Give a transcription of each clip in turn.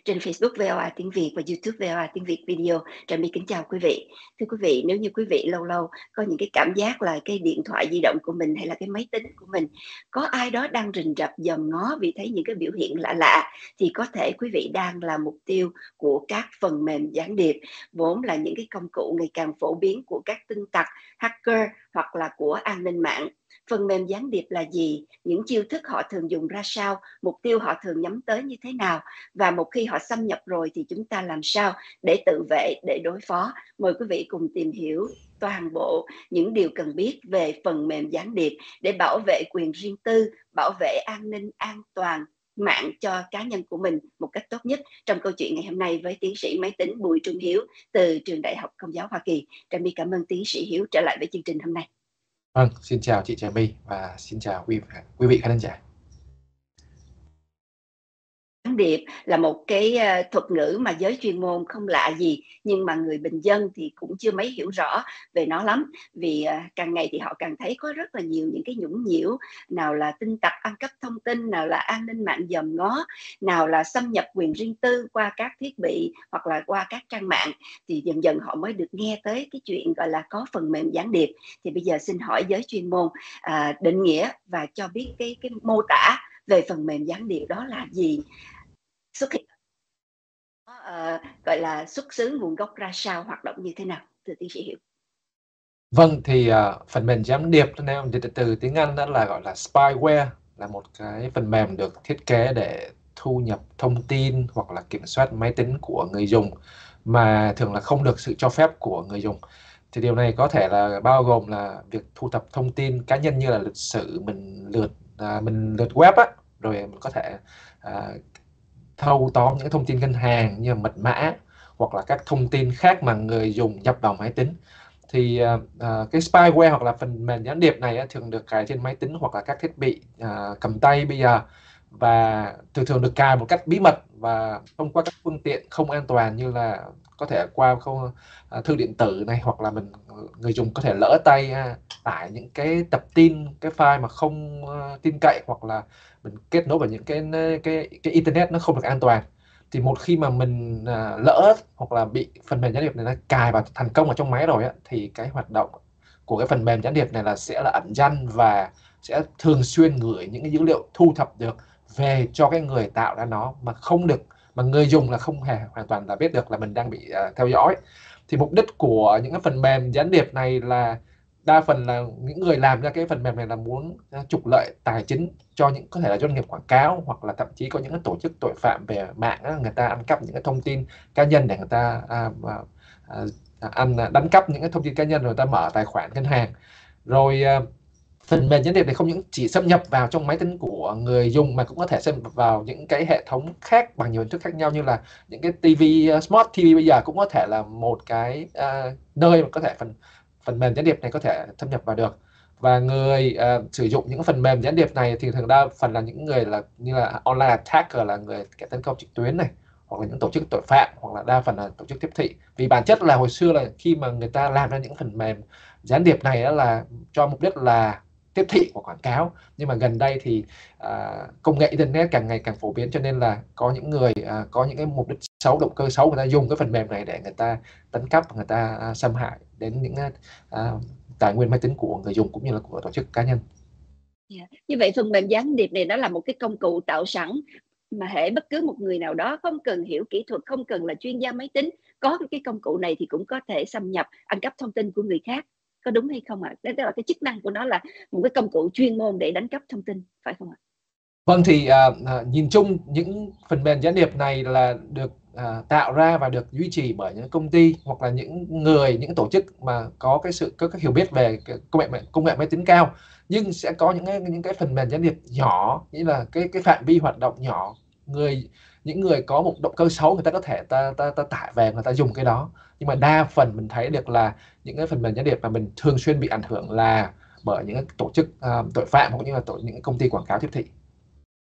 trên Facebook VOA tiếng Việt và YouTube VOA tiếng Việt Video. Trà My kính chào quý vị. Thưa quý vị, nếu như quý vị lâu lâu có những cái cảm giác là cái điện thoại di động của mình hay là cái máy tính của mình có ai đó đang rình rập dòm ngó vì thấy những cái biểu hiện lạ lạ, thì có thể quý vị đang là mục tiêu của các phần mềm gián điệp, vốn là những cái công cụ ngày càng phổ biến của các tin tặc, hacker hoặc là của an ninh mạng. Phần mềm gián điệp là gì? Những chiêu thức họ thường dùng ra sao? Mục tiêu họ thường nhắm tới như thế nào? Và một khi họ xâm nhập rồi thì chúng ta làm sao để tự vệ, để đối phó? Mời quý vị cùng tìm hiểu toàn bộ những điều cần biết về phần mềm gián điệp để bảo vệ quyền riêng tư, bảo vệ an ninh an toàn mạng cho cá nhân của mình một cách tốt nhất, trong câu chuyện ngày hôm nay với tiến sĩ máy tính Bùi Trung Hiếu từ trường Đại học Công giáo Hoa Kỳ. Trà My cảm ơn tiến sĩ Hiếu trở lại với chương trình hôm nay. Vâng, xin chào chị Trà My và xin chào quý vị khán giả. Gián điệp là một cái thuật ngữ mà giới chuyên môn không lạ gì, nhưng mà người bình dân thì cũng chưa mấy hiểu rõ về nó lắm, vì càng ngày thì họ càng thấy có rất là nhiều những cái nhũng nhiễu, nào là tin tặc ăn cắp thông tin, nào là an ninh mạng dòm ngó, nào là xâm nhập quyền riêng tư qua các thiết bị hoặc là qua các trang mạng, thì dần dần họ mới được nghe tới cái chuyện gọi là có phần mềm gián điệp. Thì bây giờ xin hỏi giới chuyên môn định nghĩa và cho biết cái mô tả về phần mềm gián điệp đó là gì, xuất hiện gọi là xuất xứ nguồn gốc ra sao, hoạt động như thế nào, thưa tiến sĩ Hiểu? Vâng, thì phần mềm gián điệp từ tiếng Anh đó là gọi là spyware, là một cái phần mềm được thiết kế để thu nhập thông tin hoặc là kiểm soát máy tính của người dùng mà thường là không được sự cho phép của người dùng. Thì điều này có thể là bao gồm là việc thu thập thông tin cá nhân như là lịch sử mình lượt web á, rồi mình có thể thâu tóm những thông tin ngân hàng như mật mã hoặc là các thông tin khác mà người dùng nhập vào máy tính. Thì cái spyware hoặc là phần mềm gián điệp này thường được cài trên máy tính hoặc là các thiết bị cầm tay bây giờ, và thường được cài một cách bí mật và thông qua các phương tiện không an toàn, như là có thể qua thư điện tử này, hoặc là người dùng có thể lỡ tay tải những cái tập tin, cái file mà không tin cậy, hoặc là mình kết nối vào những cái internet nó không được an toàn. Thì một khi mà mình lỡ hoặc là bị phần mềm gián điệp này nó cài vào thành công ở trong máy rồi thì cái hoạt động của cái phần mềm gián điệp này sẽ là ẩn danh và sẽ thường xuyên gửi những cái dữ liệu thu thập được về cho cái người tạo ra nó, mà người dùng là không hề hoàn toàn là biết được là mình đang bị theo dõi. Thì mục đích của những cái phần mềm gián điệp này là đa phần là những người làm ra cái phần mềm này là muốn trục lợi tài chính cho có thể là doanh nghiệp quảng cáo, hoặc là thậm chí có những cái tổ chức tội phạm về mạng người ta ăn cắp những cái thông tin cá nhân để người ta đánh cắp những cái thông tin cá nhân rồi người ta mở tài khoản ngân hàng. Rồi phần mềm gián điệp này không những chỉ xâm nhập vào trong máy tính của người dùng mà cũng có thể xâm nhập vào những cái hệ thống khác bằng nhiều hình thức khác nhau, như là những cái TV, Smart TV bây giờ cũng có thể là một cái nơi mà có thể phần mềm gián điệp này có thể thâm nhập vào được. Và người sử dụng những phần mềm gián điệp này thì thường đa phần là những người như là online attacker, là người kẻ tấn công trực tuyến này, hoặc là những tổ chức tội phạm, hoặc là đa phần là tổ chức tiếp thị. Vì bản chất là hồi xưa là khi mà người ta làm ra những phần mềm gián điệp này là cho mục đích là tiếp thị của quảng cáo, nhưng mà gần đây thì công nghệ internet càng ngày càng phổ biến, cho nên là có những người có những cái mục đích xấu, động cơ xấu, người ta dùng cái phần mềm này để người ta đánh cắp, người ta xâm hại đến những tài nguyên máy tính của người dùng cũng như là của tổ chức cá nhân. Như vậy phần mềm gián điệp này nó là một cái công cụ tạo sẵn, mà hễ bất cứ một người nào đó không cần hiểu kỹ thuật, không cần là chuyên gia máy tính, có cái công cụ này thì cũng có thể xâm nhập, ăn cắp thông tin của người khác, có đúng hay không ạ? Đó là cái chức năng của nó, là một cái công cụ chuyên môn để đánh cắp thông tin, phải không ạ? Vâng, thì nhìn chung những phần mềm gián điệp này là được tạo ra và được duy trì bởi những công ty hoặc là những tổ chức mà có cái hiểu biết về công nghệ máy tính cao, nhưng sẽ có những cái phần mềm gián điệp nhỏ, như là cái phạm vi hoạt động nhỏ, những người có một động cơ xấu người ta có thể ta tải về, người ta dùng cái đó. Nhưng mà đa phần mình thấy được là những cái phần mềm gián điệp mà mình thường xuyên bị ảnh hưởng là bởi những tổ chức tội phạm, cũng như là những công ty quảng cáo tiếp thị.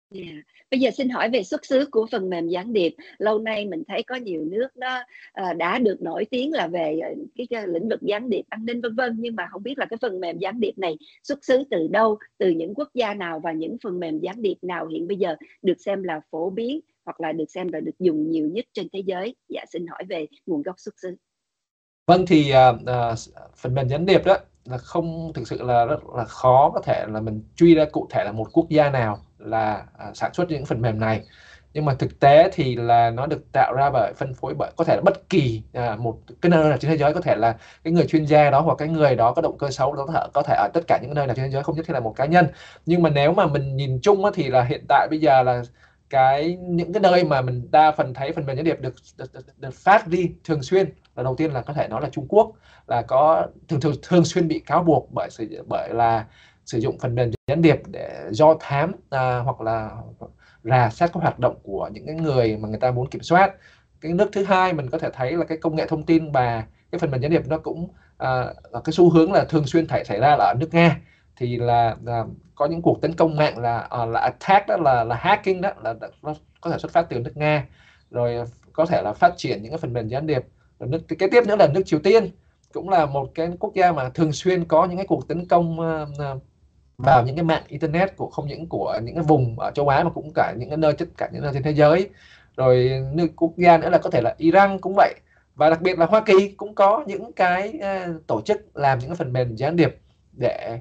Yeah. Bây giờ xin hỏi về xuất xứ của phần mềm gián điệp. Lâu nay mình thấy có nhiều nước đó đã được nổi tiếng là về cái lĩnh vực gián điệp, an ninh vân vân, nhưng mà không biết là cái phần mềm gián điệp này xuất xứ từ đâu, từ những quốc gia nào, và những phần mềm gián điệp nào hiện bây giờ được xem là phổ biến hoặc là được xem là được dùng nhiều nhất trên thế giới. Dạ, xin hỏi về nguồn gốc xuất xứ. Vâng, thì phần mềm gián điệp đó là không thực sự là rất là khó có thể là mình truy ra cụ thể là một quốc gia nào là sản xuất những phần mềm này. Nhưng mà thực tế thì là nó được tạo ra bởi, phân phối bởi có thể là bất kỳ một cái nơi nào trên thế giới, có thể là cái người chuyên gia đó hoặc cái người đó có động cơ xấu đó, có thể ở tất cả những nơi nào trên thế giới, không nhất thiết là một cá nhân. Nhưng mà nếu mà mình nhìn chung á, thì là hiện tại bây giờ là những cái nơi mà mình đa phần thấy phần mềm gián điệp được phát đi thường xuyên là, đầu tiên là có thể nói là Trung Quốc, là có thường xuyên bị cáo buộc bởi là sử dụng phần mềm gián điệp để do thám hoặc là rà soát các hoạt động của những cái người mà người ta muốn kiểm soát. Cái nước thứ hai mình có thể thấy là cái công nghệ thông tin và cái phần mềm gián điệp nó cũng cái xu hướng là thường xuyên xảy ra là ở nước Nga. Thì là có những cuộc tấn công mạng là attack, đó là hacking, đó là nó có thể xuất phát từ nước Nga, rồi có thể là phát triển những cái phần mềm gián điệp. Rồi cái tiếp nữa là nước Triều Tiên, cũng là một cái quốc gia mà thường xuyên có những cái cuộc tấn công vào những cái mạng internet của không những của những cái vùng ở châu Á mà cũng cả những cái nơi, tất cả những nơi trên thế giới. Rồi nước quốc gia nữa là có thể là Iran cũng vậy, và đặc biệt là Hoa Kỳ cũng có những cái tổ chức làm những cái phần mềm gián điệp để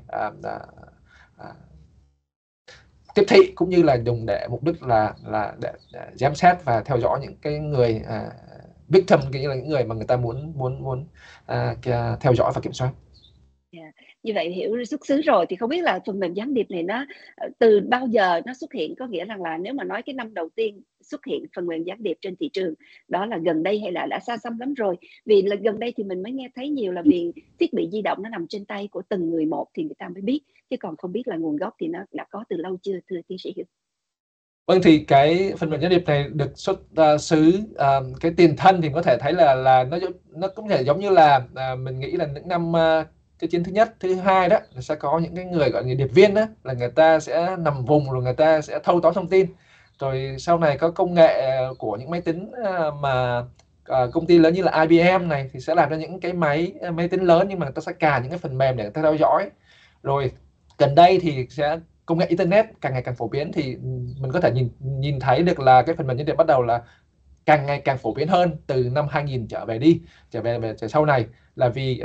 tiếp thị, cũng như là dùng để mục đích là để giám sát và theo dõi những cái người victim, nghĩa là những người mà người ta muốn theo dõi và kiểm soát. Yeah. Như vậy hiểu xuất xứ rồi, thì không biết là phần mềm gián điệp này nó từ bao giờ nó xuất hiện, có nghĩa rằng là nếu mà nói cái năm đầu tiên xuất hiện phần mềm gián điệp trên thị trường đó là gần đây hay là đã xa xăm lắm rồi? Vì là gần đây thì mình mới nghe thấy nhiều là vì thiết bị di động nó nằm trên tay của từng người một thì người ta mới biết, chứ còn không biết là nguồn gốc thì nó đã có từ lâu chưa, thưa tiến sĩ Hiếu? Vâng, thì cái phần mềm gián điệp này được xuất xứ, cái tiền thân thì có thể thấy là nó cũng thể giống như là mình nghĩ là những năm cái chiến thứ nhất, thứ hai đó là sẽ có những cái người gọi là điệp viên đó, là người ta sẽ nằm vùng rồi người ta sẽ thâu tóm thông tin. Rồi sau này có công nghệ của những máy tính mà công ty lớn như là IBM này thì sẽ làm ra những cái máy tính lớn, nhưng mà người ta sẽ cài những cái phần mềm để người ta theo dõi. Rồi gần đây thì sẽ công nghệ internet càng ngày càng phổ biến, thì mình có thể nhìn thấy được là cái phần mềm gián điệp bắt đầu là càng ngày càng phổ biến hơn từ năm 2000 trở về sau này, là vì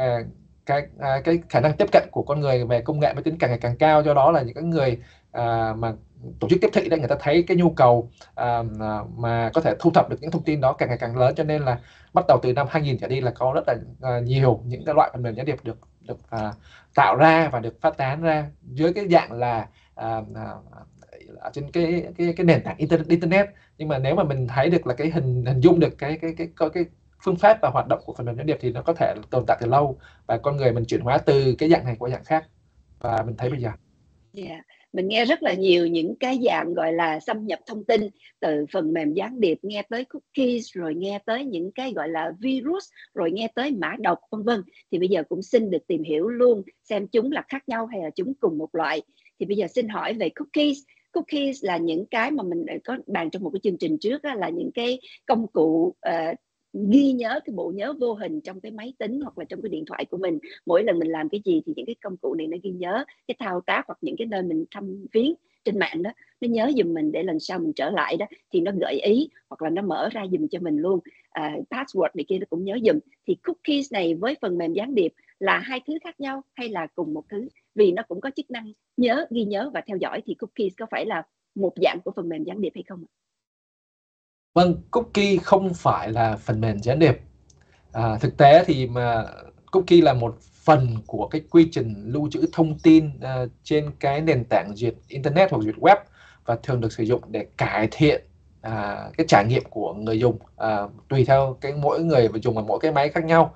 cái khả năng tiếp cận của con người về công nghệ máy tính càng ngày càng cao. Do đó là những cái người mà tổ chức tiếp thị đấy, người ta thấy cái nhu cầu mà có thể thu thập được những thông tin đó càng ngày càng lớn, cho nên là bắt đầu từ năm 2000 trở đi là có rất là nhiều những cái loại phần mềm gián điệp được tạo ra và được phát tán ra dưới cái dạng là ở trên cái nền tảng internet. Nhưng mà nếu mà mình thấy được là cái hình dung được cái phương pháp và hoạt động của phần mềm gián điệp thì nó có thể tồn tại từ lâu, và con người mình chuyển hóa từ cái dạng này qua dạng khác, và mình thấy bây giờ. Yeah. Mình nghe rất là nhiều những cái dạng gọi là xâm nhập thông tin từ phần mềm gián điệp, nghe tới cookies, rồi nghe tới những cái gọi là virus, rồi nghe tới mã độc vân vân. Thì bây giờ cũng xin được tìm hiểu luôn xem chúng là khác nhau hay là chúng cùng một loại. Thì bây giờ xin hỏi về cookies. Cookies là những cái mà mình có bàn trong một cái chương trình trước đó, là những cái công cụ ghi nhớ, cái bộ nhớ vô hình trong cái máy tính hoặc là trong cái điện thoại của mình. Mỗi lần mình làm cái gì thì những cái công cụ này nó ghi nhớ cái thao tác hoặc những cái nơi mình thăm viếng trên mạng đó, nó nhớ giùm mình để lần sau mình trở lại đó thì nó gợi ý hoặc là nó mở ra giùm cho mình luôn. Password này kia nó cũng nhớ giùm. Thì cookies này với phần mềm gián điệp là hai thứ khác nhau hay là cùng một thứ? Vì nó cũng có chức năng nhớ, ghi nhớ và theo dõi, thì cookies có phải là một dạng của phần mềm gián điệp hay không? Vâng, cookie không phải là phần mềm gián điệp. Thực tế thì mà cookie là một phần của cái quy trình lưu trữ thông tin trên cái nền tảng duyệt internet hoặc duyệt web, và thường được sử dụng để cải thiện cái trải nghiệm của người dùng, tùy theo mỗi người dùng ở mỗi cái máy khác nhau.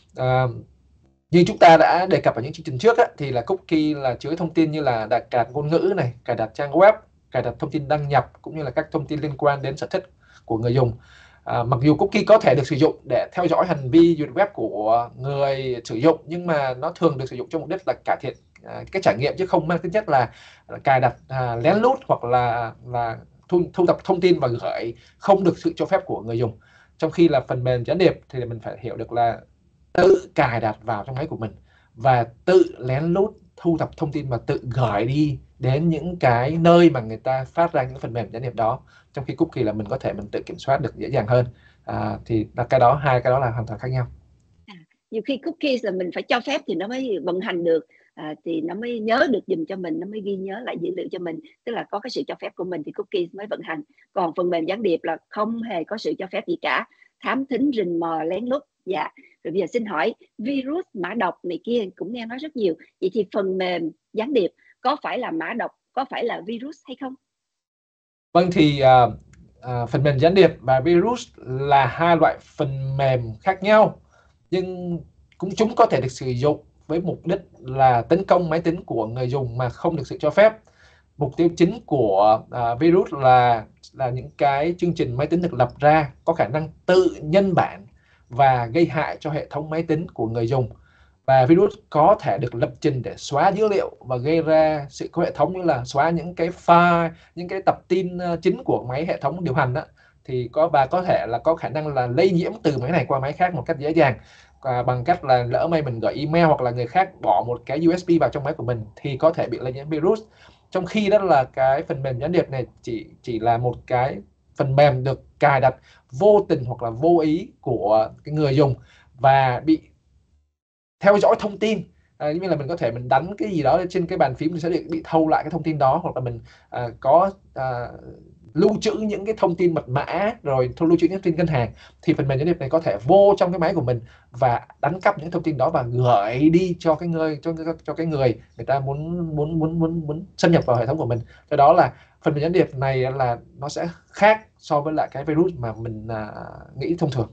Như chúng ta đã đề cập ở những chương trình trước thì là cookie là chứa thông tin như là cài đặt ngôn ngữ này, cài đặt trang web, cài đặt thông tin đăng nhập, cũng như là các thông tin liên quan đến sở thích của người dùng. Mặc dù cookie có thể được sử dụng để theo dõi hành vi duyệt web của người sử dụng, nhưng mà nó thường được sử dụng cho mục đích là cái trải nghiệm, chứ không mang tính chất là cài đặt lén lút hoặc là thu thập thông tin và gửi không được sự cho phép của người dùng. Trong khi là phần mềm gián điệp thì mình phải hiểu được là tự cài đặt vào trong máy của mình và tự lén lút thu thập thông tin và tự gửi đi đến những cái nơi mà người ta phát ra những phần mềm gián điệp đó. Trong khi cookie là mình có thể mình tự kiểm soát được dễ dàng hơn. Thì là cái đó, hai cái đó là hoàn toàn khác nhau. Nhiều khi cookies là mình phải cho phép thì nó mới vận hành được, thì nó mới nhớ được giùm cho mình, nó mới ghi nhớ lại dữ liệu cho mình, tức là có cái sự cho phép của mình thì cookies mới vận hành. Còn phần mềm gián điệp là không hề có sự cho phép gì cả, thám thính rình mò lén lút. Dạ. Rồi bây giờ xin hỏi, virus mã độc này kia cũng nghe nói rất nhiều, vậy thì phần mềm gián điệp có phải là mã độc, có phải là virus hay không? Vâng, thì phần mềm gián điệp và virus là hai loại phần mềm khác nhau, nhưng chúng có thể được sử dụng với mục đích là tấn công máy tính của người dùng mà không được sự cho phép. Mục tiêu chính của virus là những cái chương trình máy tính được lập ra có khả năng tự nhân bản và gây hại cho hệ thống máy tính của người dùng. Và virus có thể được lập trình để xóa dữ liệu và gây ra sự cố hệ thống, như là xóa những cái file, những cái tập tin chính của máy hệ thống điều hành đó. Thì có thể là có khả năng là lây nhiễm từ máy này qua máy khác một cách dễ dàng, bằng cách là lỡ may mình gửi email hoặc là người khác bỏ một cái USB vào trong máy của mình thì có thể bị lây nhiễm virus. Trong khi đó là cái phần mềm gián điệp này chỉ là một cái phần mềm được cài đặt vô tình hoặc là vô ý của cái người dùng và bị theo dõi thông tin. Như là mình có thể mình đánh cái gì đó trên cái bàn phím thì sẽ bị thâu lại cái thông tin đó, hoặc là mình có lưu trữ những cái thông tin mật mã, rồi lưu trữ những thông tin ngân hàng, thì phần mềm gián điệp này có thể vô trong cái máy của mình và đánh cắp những thông tin đó và gửi đi cho cái người người ta muốn xâm nhập vào hệ thống của mình. Do đó là phần mềm gián điệp này là nó sẽ khác so với lại cái virus mà mình nghĩ thông thường.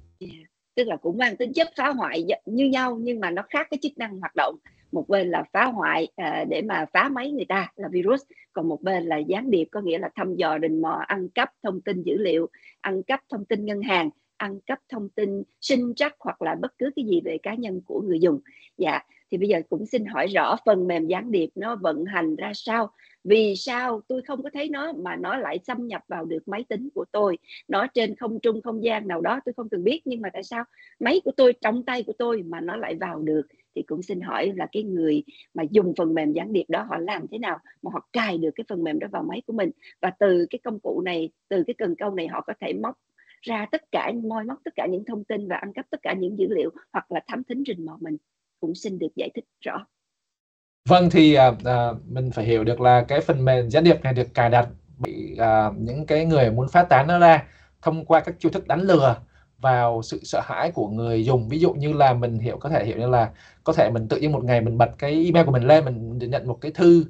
Tức là cũng mang tính chất phá hoại như nhau, nhưng mà nó khác cái chức năng hoạt động. Một bên là phá hoại để mà phá máy người ta là virus, còn một bên là gián điệp, có nghĩa là thăm dò rình mò, ăn cắp thông tin dữ liệu, ăn cắp thông tin ngân hàng, ăn cắp thông tin sinh trắc hoặc là bất cứ cái gì về cá nhân của người dùng. Dạ, thì bây giờ cũng xin hỏi rõ phần mềm gián điệp nó vận hành ra sao? Vì sao tôi không có thấy nó mà nó lại xâm nhập vào được máy tính của tôi? Nó trên không gian nào đó tôi không cần biết, nhưng mà tại sao máy của tôi trong tay của tôi mà nó lại vào được? Thì cũng xin hỏi là cái người mà dùng phần mềm gián điệp đó họ làm thế nào mà họ cài được cái phần mềm đó vào máy của mình, và từ cái công cụ này, từ cái cần câu này họ có thể móc ra moi móc tất cả những thông tin và ăn cắp tất cả những dữ liệu, hoặc là thám thính rình mò mình. Cũng xin được giải thích rõ. Vâng, thì mình phải hiểu được là cái phần mềm gián điệp này được cài đặt bị những cái người muốn phát tán nó ra thông qua các chiêu thức đánh lừa vào sự sợ hãi của người dùng. Ví dụ như là mình có thể hiểu như là có thể mình tự nhiên một ngày mình bật cái email của mình lên, mình nhận một cái thư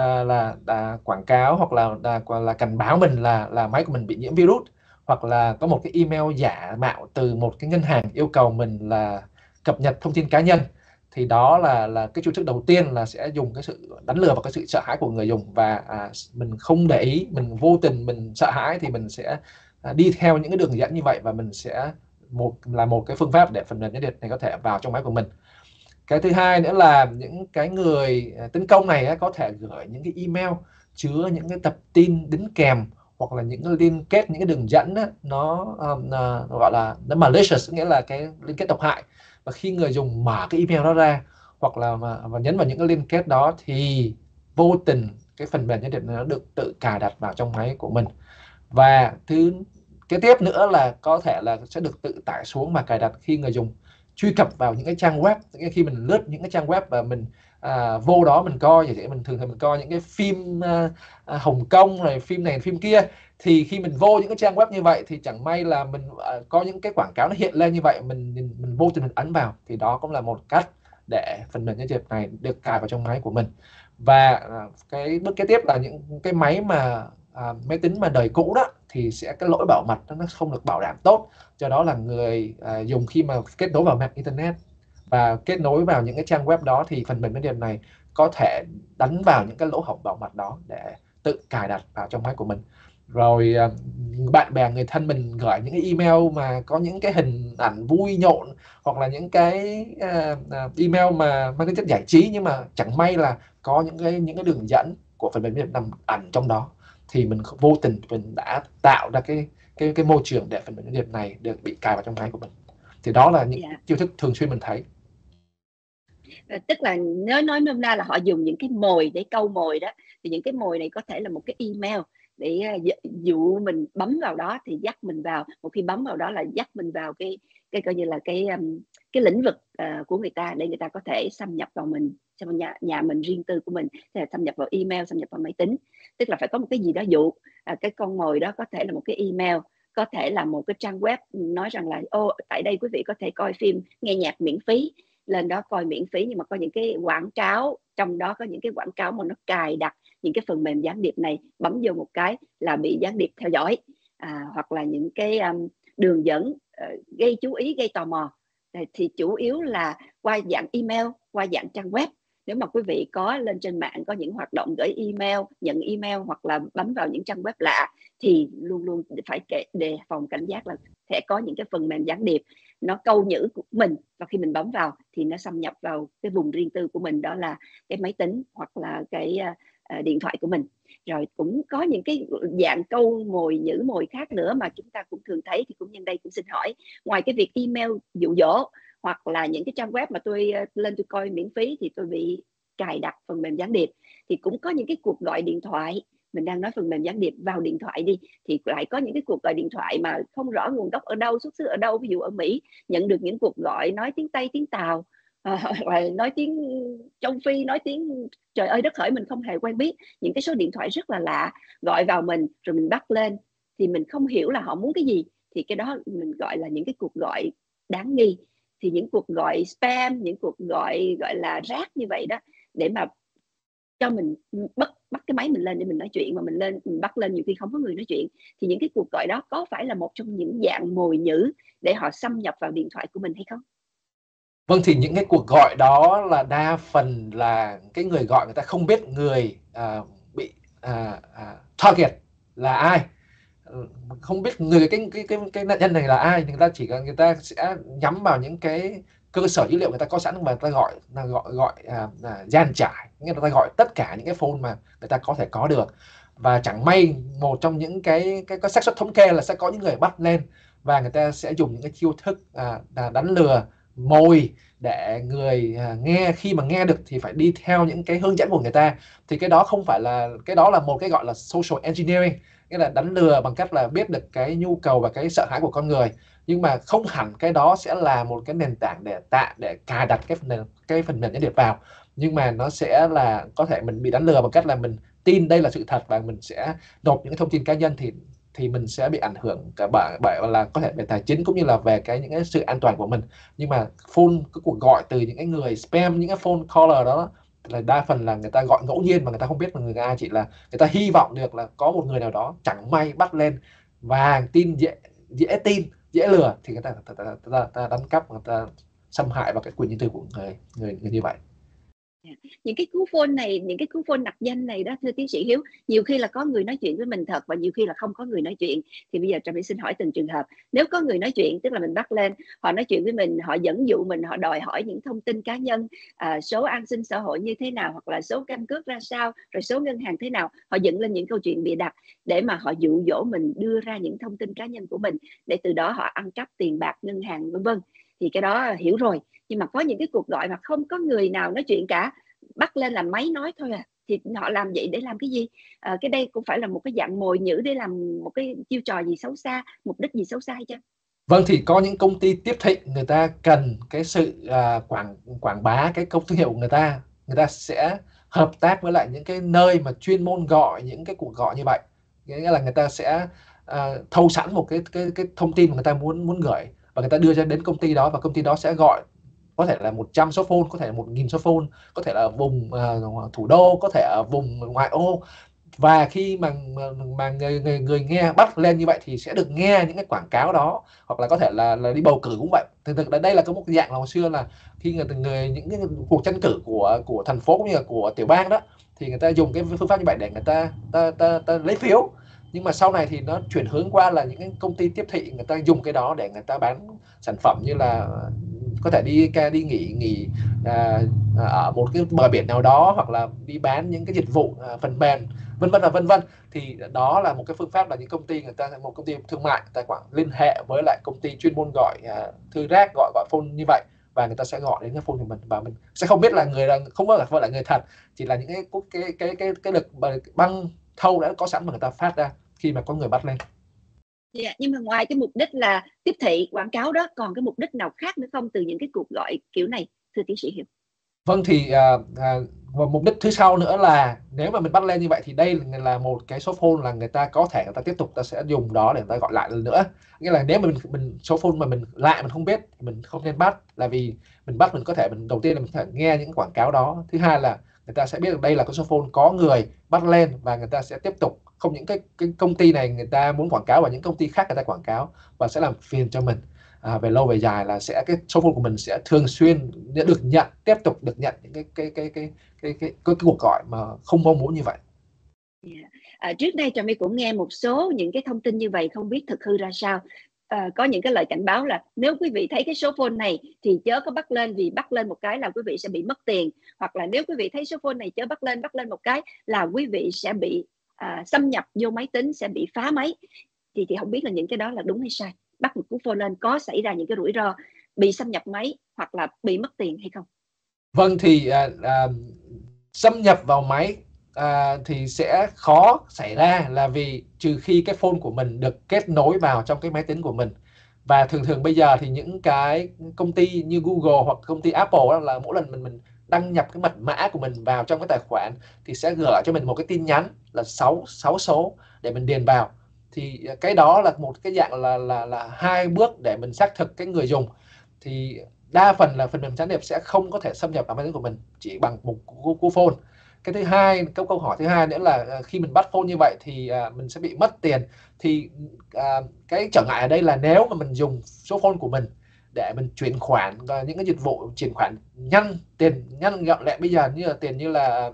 là quảng cáo hoặc là cảnh báo mình là máy của mình bị nhiễm virus, hoặc là có một cái email giả mạo từ một cái ngân hàng yêu cầu mình là cập nhật thông tin cá nhân. Thì đó là cái chiêu thức đầu tiên, là sẽ dùng cái sự đánh lừa vào cái sự sợ hãi của người dùng, và mình không để ý, mình vô tình mình sợ hãi thì mình sẽ đi theo những cái đường dẫn như vậy, và mình sẽ một cái phương pháp để phần mềm gián điệp này có thể vào trong máy của mình. Cái thứ hai nữa là những cái người tấn công này có thể gửi những cái email chứa những cái tập tin đính kèm, hoặc là những cái liên kết, những cái đường dẫn nó gọi là nó malicious, nghĩa là cái liên kết độc hại. Và khi người dùng mở cái email đó ra hoặc là và nhấn vào những cái liên kết đó thì vô tình cái phần mềm gián điệp nó được tự cài đặt vào trong máy của mình. Và cái tiếp nữa là có thể là sẽ được tự tải xuống và cài đặt khi người dùng truy cập vào những cái trang web. Khi mình lướt những cái trang web và mình vô đó mình coi, mình thường mình coi những cái phim Hồng Kông, rồi phim này phim kia, thì khi mình vô những cái trang web như vậy thì chẳng may là mình có những cái quảng cáo nó hiện lên như vậy, mình vô tình mình ấn vào, thì đó cũng là một cách để phần mềm gián điệp này được cài vào trong máy của mình. Và cái bước kế tiếp là những cái máy mà máy tính mà đời cũ đó thì sẽ cái lỗi bảo mật nó không được bảo đảm tốt. Do đó là người dùng khi mà kết nối vào mạng internet và kết nối vào những cái trang web đó thì phần mềm gián điệp này có thể đánh vào những cái lỗ hổng bảo mật đó để tự cài đặt vào trong máy của mình. rồi bạn bè người thân mình gửi những cái email mà có những cái hình ảnh vui nhộn, hoặc là những cái email mà mang tính chất giải trí, nhưng mà chẳng may là có những cái đường dẫn của phần mềm gián điệp nằm ẩn trong đó, thì mình vô tình mình đã tạo ra cái môi trường để phần mềm gián điệp này được bị cài vào trong máy của mình. Thì đó là những Dạ. chiêu thức thường xuyên mình thấy. Tức là nói nôm na là họ dùng những cái mồi để câu mồi đó, thì những cái mồi này có thể là một cái email để dụ mình bấm vào đó thì dắt mình vào, một khi bấm vào đó là dắt mình vào cái coi như là cái lĩnh vực của người ta, để người ta có thể xâm nhập vào mình, trong nhà mình, riêng tư của mình, thì xâm nhập vào email, xâm nhập vào máy tính. Tức là phải có một cái gì đó dụ, cái con mồi đó có thể là một cái email, có thể là một cái trang web nói rằng là ô, tại đây quý vị có thể coi phim, nghe nhạc miễn phí, lên đó coi miễn phí, nhưng mà có những cái quảng cáo, trong đó có những cái quảng cáo mà nó cài đặt những cái phần mềm gián điệp này, bấm vô một cái là bị gián điệp theo dõi, hoặc là những cái đường dẫn gây chú ý, gây tò mò, thì chủ yếu là qua dạng email, qua dạng trang web. Nếu mà quý vị có lên trên mạng có những hoạt động gửi email, nhận email, hoặc là bấm vào những trang web lạ, thì luôn luôn phải đề phòng cảnh giác là sẽ có những cái phần mềm gián điệp nó câu nhữ của mình, và khi mình bấm vào thì nó xâm nhập vào cái vùng riêng tư của mình, đó là cái máy tính hoặc là cái điện thoại của mình. Rồi cũng có những cái dạng câu mồi, nhữ mồi khác nữa mà chúng ta cũng thường thấy, thì cũng nhân đây cũng xin hỏi, ngoài cái việc email dụ dỗ, hoặc là những cái trang web mà tôi lên tôi coi miễn phí thì tôi bị cài đặt phần mềm gián điệp, thì cũng có những cái cuộc gọi điện thoại. Mình đang nói phần mềm gián điệp vào điện thoại đi, thì lại có những cái cuộc gọi điện thoại mà không rõ nguồn gốc ở đâu, xuất xứ ở đâu. Ví dụ ở Mỹ nhận được những cuộc gọi nói tiếng Tây, tiếng Tàu, hoặc nói tiếng Châu Phi, nói tiếng trời ơi đất hỡi mình không hề quen biết, những cái số điện thoại rất là lạ gọi vào mình, rồi mình bắt lên thì mình không hiểu là họ muốn cái gì, thì cái đó mình gọi là những cái cuộc gọi đáng nghi. Thì những cuộc gọi spam, những cuộc gọi là rác như vậy đó, để mà cho mình bắt cái máy mình lên để mình nói chuyện, mà mình bắt lên nhiều khi không có người nói chuyện, thì những cái cuộc gọi đó có phải là một trong những dạng mồi nhữ để họ xâm nhập vào điện thoại của mình hay không? Vâng, thì những cái cuộc gọi đó là đa phần là cái người gọi người ta không biết người bị target là ai, không biết người cái nạn nhân này là ai, thì người ta sẽ nhắm vào những cái cơ sở dữ liệu người ta có sẵn, mà người ta gọi dàn trải, nghĩa là người ta gọi tất cả những cái phone mà người ta có thể có được. Và chẳng may một trong những cái xác suất thống kê là sẽ có những người bắt lên, và người ta sẽ dùng những cái chiêu thức đánh lừa, mồi để người nghe, khi mà nghe được thì phải đi theo những cái hướng dẫn của người ta. Thì cái đó không phải là, cái đó là một cái gọi là social engineering, nghĩa là đánh lừa bằng cách là biết được cái nhu cầu và cái sợ hãi của con người. Nhưng mà không hẳn cái đó sẽ là một cái nền tảng để cài đặt cái phần mềm gián điệp vào, nhưng mà nó sẽ là có thể mình bị đánh lừa bằng cách là mình tin đây là sự thật và mình sẽ nộp những cái thông tin cá nhân, thì mình sẽ bị ảnh hưởng cả bởi là có thể về tài chính cũng như là về những cái sự an toàn của mình. Nhưng mà cái cuộc gọi từ những cái người spam, những cái phone caller đó là đa phần là người ta gọi ngẫu nhiên mà người ta không biết là người ai, chỉ là người ta hy vọng được là có một người nào đó chẳng may bắt lên và tin dễ tin, dễ lừa, thì người ta đánh cắp, người ta xâm hại vào cái quyền riêng tư của người như vậy. Những cái cú phone này, những cái cú phone nặc danh này đó, thưa tiến sĩ Hiếu, nhiều khi là có người nói chuyện với mình thật, và nhiều khi là không có người nói chuyện. Thì bây giờ Trà My xin hỏi từng trường hợp. Nếu có người nói chuyện, tức là mình bắt lên, họ nói chuyện với mình, họ dẫn dụ mình, họ đòi hỏi những thông tin cá nhân, số an sinh xã hội như thế nào, hoặc là số căn cước ra sao, rồi số ngân hàng thế nào, họ dựng lên những câu chuyện bịa đặt để mà họ dụ dỗ mình đưa ra những thông tin cá nhân của mình, để từ đó họ ăn cắp tiền bạc, ngân hàng, vân vân. Thì cái đó hiểu rồi. Nhưng mà có những cái cuộc gọi mà không có người nào nói chuyện cả, bắt lên là máy nói thôi thì họ làm vậy để làm cái gì? Cái đây cũng phải là một cái dạng mồi nhữ để làm một cái chiêu trò gì xấu xa, mục đích gì xấu xa hay chăng? Vâng, thì có những công ty tiếp thị người ta cần cái sự quảng bá cái thương hiệu của người ta sẽ hợp tác với lại những cái nơi mà chuyên môn gọi những cái cuộc gọi như vậy. Nghĩa là người ta sẽ thâu sẵn một cái thông tin mà người ta muốn gửi, và người ta đưa ra đến công ty đó, và công ty đó sẽ gọi, có thể là 100 số phone, có thể là 1.000 số phone, có thể là ở vùng thủ đô, có thể ở vùng ngoại ô. Và khi mà người nghe bắt lên như vậy thì sẽ được nghe những cái quảng cáo đó, hoặc là có thể là đi bầu cử cũng vậy. Thực đây là có một cái dạng là hồi xưa là khi những cái cuộc tranh cử của thành phố cũng như là của tiểu bang đó, thì người ta dùng cái phương pháp như vậy để người ta lấy phiếu. Nhưng mà sau này thì nó chuyển hướng qua là những cái công ty tiếp thị người ta dùng cái đó để người ta bán sản phẩm, như là có thể đi nghỉ ở một cái bờ biển nào đó, hoặc là đi bán những cái dịch vụ phần mềm, vân vân và vân vân. Thì đó là một cái phương pháp là những công ty một công ty thương mại tài khoản liên hệ với lại công ty chuyên môn gọi thư rác, gọi phone như vậy, và người ta sẽ gọi đến cái phone của mình, và mình sẽ không biết là không có gọi là người thật, chỉ là những cái lực băng thâu đã có sẵn mà người ta phát ra khi mà có người bắt lên. Yeah, nhưng mà ngoài cái mục đích là tiếp thị quảng cáo đó, còn cái mục đích nào khác nữa không từ những cái cuộc gọi kiểu này, thưa tiến sĩ Hiệp? Vâng, thì và mục đích thứ sau nữa là nếu mà mình bắt lên như vậy thì đây là một cái số phone là người ta có thể người ta tiếp tục sẽ dùng đó để người ta gọi lại lần nữa. Nghĩa là nếu mà mình số phone mà mình không biết, mình không nên bắt, là vì mình bắt mình có thể đầu tiên là mình phải nghe những quảng cáo đó, thứ hai là người ta sẽ biết được đây là cái số phone có người bắt lên, và người ta sẽ tiếp tục không những cái công ty này người ta muốn quảng cáo và những công ty khác người ta quảng cáo, và sẽ làm phiền cho mình. Về lâu về dài là cái số phone của mình sẽ thường xuyên tiếp tục được nhận những cái cuộc gọi mà không mong muốn như vậy. Yeah. Trước đây Trà My cũng nghe một số những cái thông tin như vậy, không biết thực hư ra sao. Có những cái lời cảnh báo là nếu quý vị thấy cái số phone này thì chớ có bắt lên, vì bắt lên một cái là quý vị sẽ bị mất tiền, hoặc là nếu quý vị thấy số phone này chớ bắt lên một cái là quý vị sẽ bị xâm nhập vô máy tính, sẽ bị phá máy. Thì không biết là những cái đó là đúng hay sai. Bắt một cú phone lên có xảy ra những cái rủi ro bị xâm nhập máy hoặc là bị mất tiền hay không? Vâng, thì xâm nhập vào máy thì sẽ khó xảy ra, là vì trừ khi cái phone của mình được kết nối vào trong cái máy tính của mình. Và thường bây giờ thì những cái công ty như Google hoặc công ty Apple đó, là mỗi lần mình đăng nhập cái mật mã của mình vào trong cái tài khoản thì sẽ gửi cho mình một cái tin nhắn là 6 số để mình điền vào. Thì cái đó là một cái dạng là 2 bước để mình xác thực cái người dùng. Thì đa phần là phần mềm gián điệp sẽ không có thể xâm nhập vào máy tính của mình chỉ bằng một cú phone. Cái thứ hai, câu hỏi thứ hai nữa là khi mình bắt phone như vậy thì mình sẽ bị mất tiền. Thì cái trở ngại ở đây là nếu mà mình dùng số phone của mình để mình chuyển khoản những cái dịch vụ chuyển khoản tiền nhanh gọn lẹ bây giờ, như là tiền như là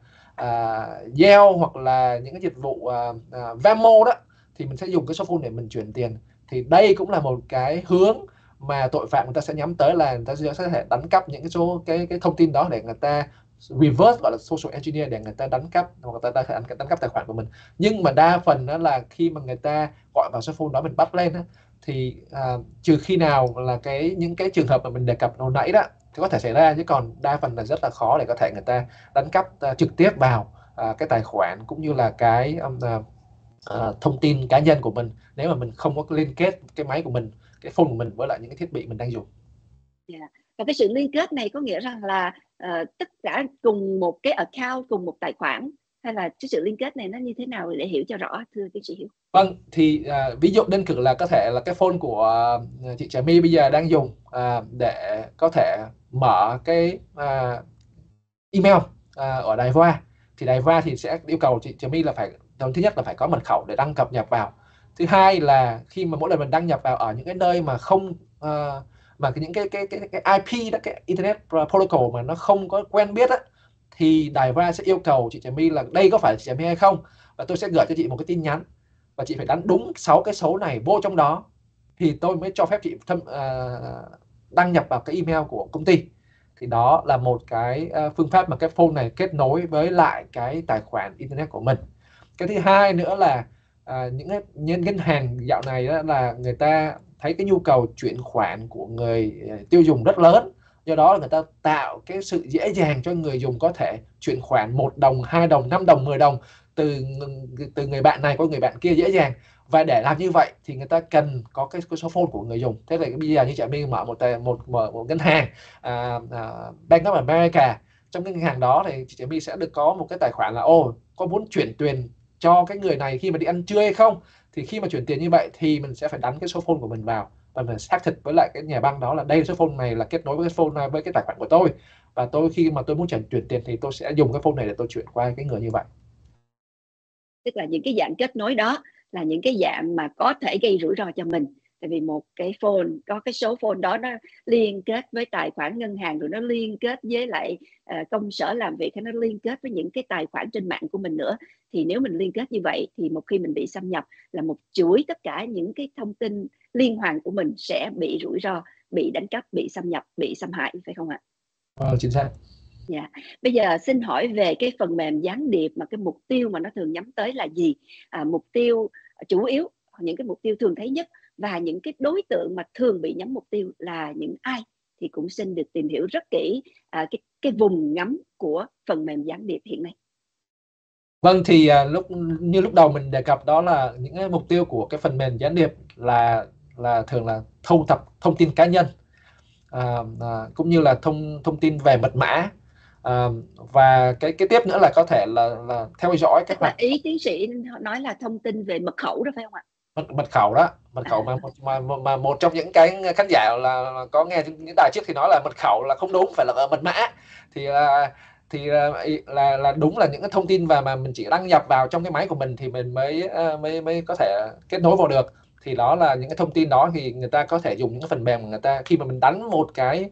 Zelle hoặc là những cái dịch vụ Venmo đó, thì mình sẽ dùng cái số phone để mình chuyển tiền. Thì đây cũng là một cái hướng mà tội phạm người ta sẽ nhắm tới, là người ta sẽ thể đánh cắp những cái thông tin đó để người ta reverse, gọi là social engineer, để người ta đánh cắp, hoặc người ta đánh cắp tài khoản của mình. Nhưng mà đa phần đó là khi mà người ta gọi vào số phone đó mình bắt lên đó, thì trừ khi nào là những cái trường hợp mà mình đề cập hồi nãy đó thì có thể xảy ra, chứ còn đa phần là rất là khó để có thể người ta đánh cắp trực tiếp vào cái tài khoản cũng như là cái thông tin cá nhân của mình, nếu mà mình không có liên kết cái máy của mình, cái phone của mình với lại những cái thiết bị mình đang dùng. Yeah. Và cái sự liên kết này có nghĩa rằng là tất cả cùng một cái account, cùng một tài khoản, hay là cái sự liên kết này nó như thế nào để hiểu cho rõ, thưa tiến sĩ Hiếu? Vâng, thì ví dụ đơn cử là có thể là cái phone của chị Trà My bây giờ đang dùng để có thể mở cái email ở Đài Voa. Thì Đài Voa thì sẽ yêu cầu chị Trà My là thứ nhất là phải có mật khẩu để đăng nhập vào. Thứ hai là khi mà mỗi lần mình đăng nhập vào ở những cái nơi mà không mà những cái IP đó, cái Internet Protocol mà nó không có quen biết á, thì Đài Voa sẽ yêu cầu chị Trà My là đây có phải chị Trà My hay không, và tôi sẽ gửi cho chị một cái tin nhắn, và chị phải đánh đúng 6 cái số này vô trong đó thì tôi mới cho phép chị đăng nhập vào cái email của công ty. Thì đó là một cái phương pháp mà cái phone này kết nối với lại cái tài khoản internet của mình. Cái thứ hai nữa là những cái ngân hàng dạo này đó là người ta thấy cái nhu cầu chuyển khoản của người tiêu dùng rất lớn, do đó là người ta tạo cái sự dễ dàng cho người dùng có thể chuyển khoản 1 đồng, 2 đồng, 5 đồng, 10 đồng từ người bạn này qua người bạn kia dễ dàng. Và để làm như vậy thì người ta cần có cái số phone của người dùng. Thế là bây giờ như Trà My mở một ngân hàng Bank of America, trong cái ngân hàng đó thì chị Trà My sẽ được có một cái tài khoản là có muốn chuyển tiền cho cái người này khi mà đi ăn trưa hay không. Thì khi mà chuyển tiền như vậy thì mình sẽ phải đánh cái số phone của mình vào và mình xác thực với lại cái nhà băng đó là đây, số phone này là kết nối với cái phone này, với cái tài khoản của tôi, và khi mà tôi muốn chuyển tiền thì tôi sẽ dùng cái phone này để tôi chuyển qua cái người như vậy. Tức là những cái dạng kết nối đó là những cái dạng mà có thể gây rủi ro cho mình, Tại vì một cái phone, có cái số phone đó nó liên kết với tài khoản ngân hàng, rồi nó liên kết với lại công sở làm việc, hay nó liên kết với những cái tài khoản trên mạng của mình nữa. Thì nếu mình liên kết như vậy thì một khi mình bị xâm nhập là một chuỗi tất cả những cái thông tin liên hoàn của mình sẽ bị rủi ro, bị đánh cắp, bị xâm nhập, bị xâm hại, phải không ạ? Chính xác. Dạ. Bây giờ xin hỏi về cái phần mềm gián điệp, mà cái mục tiêu mà nó thường nhắm tới là gì? Mục tiêu chủ yếu, những cái mục tiêu thường thấy nhất, và những cái đối tượng mà thường bị nhắm mục tiêu là những ai, thì cũng xin được tìm hiểu rất kỹ cái vùng ngắm của phần mềm gián điệp hiện nay. Vâng, thì lúc đầu mình đề cập đó là những cái mục tiêu của cái phần mềm gián điệp là thường là thu thập thông tin cá nhân, cũng như là thông tin về mật mã, và cái tiếp nữa là có thể là theo dõi các Tức là ý tiến sĩ nói là thông tin về mật khẩu đó, phải không ạ? mật khẩu đó, mật khẩu mà một trong những cái khán giả là có nghe những đài trước thì nói là mật khẩu là không đúng, phải là mật mã. Thì là đúng, là những cái thông tin mà mình chỉ đăng nhập vào trong cái máy của mình thì mình mới có thể kết nối vào được. Thì đó là những cái thông tin đó thì người ta có thể dùng những cái phần mềm của người ta, khi mà mình đánh một cái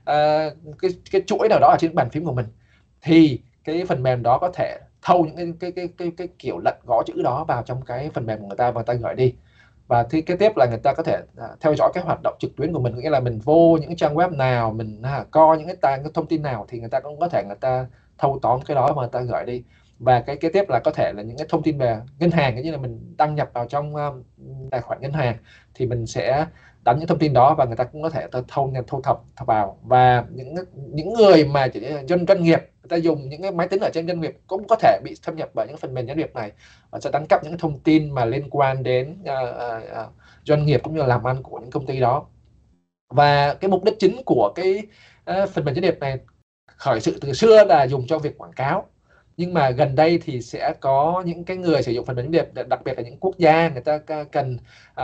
chuỗi nào đó ở trên bàn phím của mình, thì cái phần mềm đó có thể thâu những cái kiểu lệnh gõ chữ đó vào trong cái phần mềm của người ta và người ta gửi đi. Và thì kế tiếp là người ta có thể theo dõi cái hoạt động trực tuyến của mình, nghĩa là mình vô những cái trang web nào, mình coi những cái thông tin nào, thì người ta cũng có thể người ta thâu tóm cái đó mà người ta gửi đi. Và cái kế tiếp là có thể là những cái thông tin về ngân hàng, như là mình đăng nhập vào trong tài khoản ngân hàng, thì mình sẽ đánh những thông tin đó và người ta cũng có thể thu thập vào. Và những người mà chỉ doanh nghiệp, người ta dùng những cái máy tính ở trên doanh nghiệp cũng có thể bị xâm nhập bởi những phần mềm gián điệp này, và sẽ đánh cắp những cái thông tin mà liên quan đến doanh nghiệp cũng như là làm ăn của những công ty đó. Và cái mục đích chính của cái phần mềm gián điệp này khởi sự từ xưa là dùng cho việc quảng cáo, nhưng mà gần đây thì sẽ có những cái người sử dụng phần mềm gián điệp, đặc biệt là những quốc gia người ta cần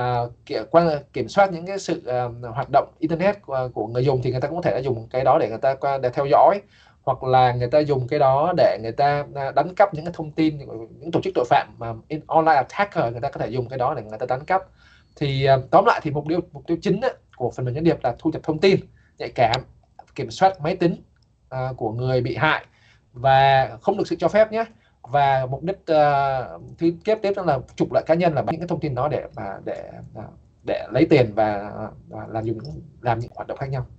kiểm soát những cái sự hoạt động internet của người dùng, thì người ta cũng có thể dùng cái đó để người ta để theo dõi, hoặc là người ta dùng cái đó để người ta đánh cắp những cái thông tin, những tổ chức tội phạm mà online attacker, người ta có thể dùng cái đó để người ta đánh cắp. Thì tóm lại thì mục tiêu chính của phần mềm gián điệp là thu thập thông tin nhạy cảm, kiểm soát máy tính của người bị hại và không được sự cho phép nhé. Và mục đích thứ kế tiếp đó là trục lợi cá nhân, là những cái thông tin đó để lấy tiền và làm những hoạt động khác nhau.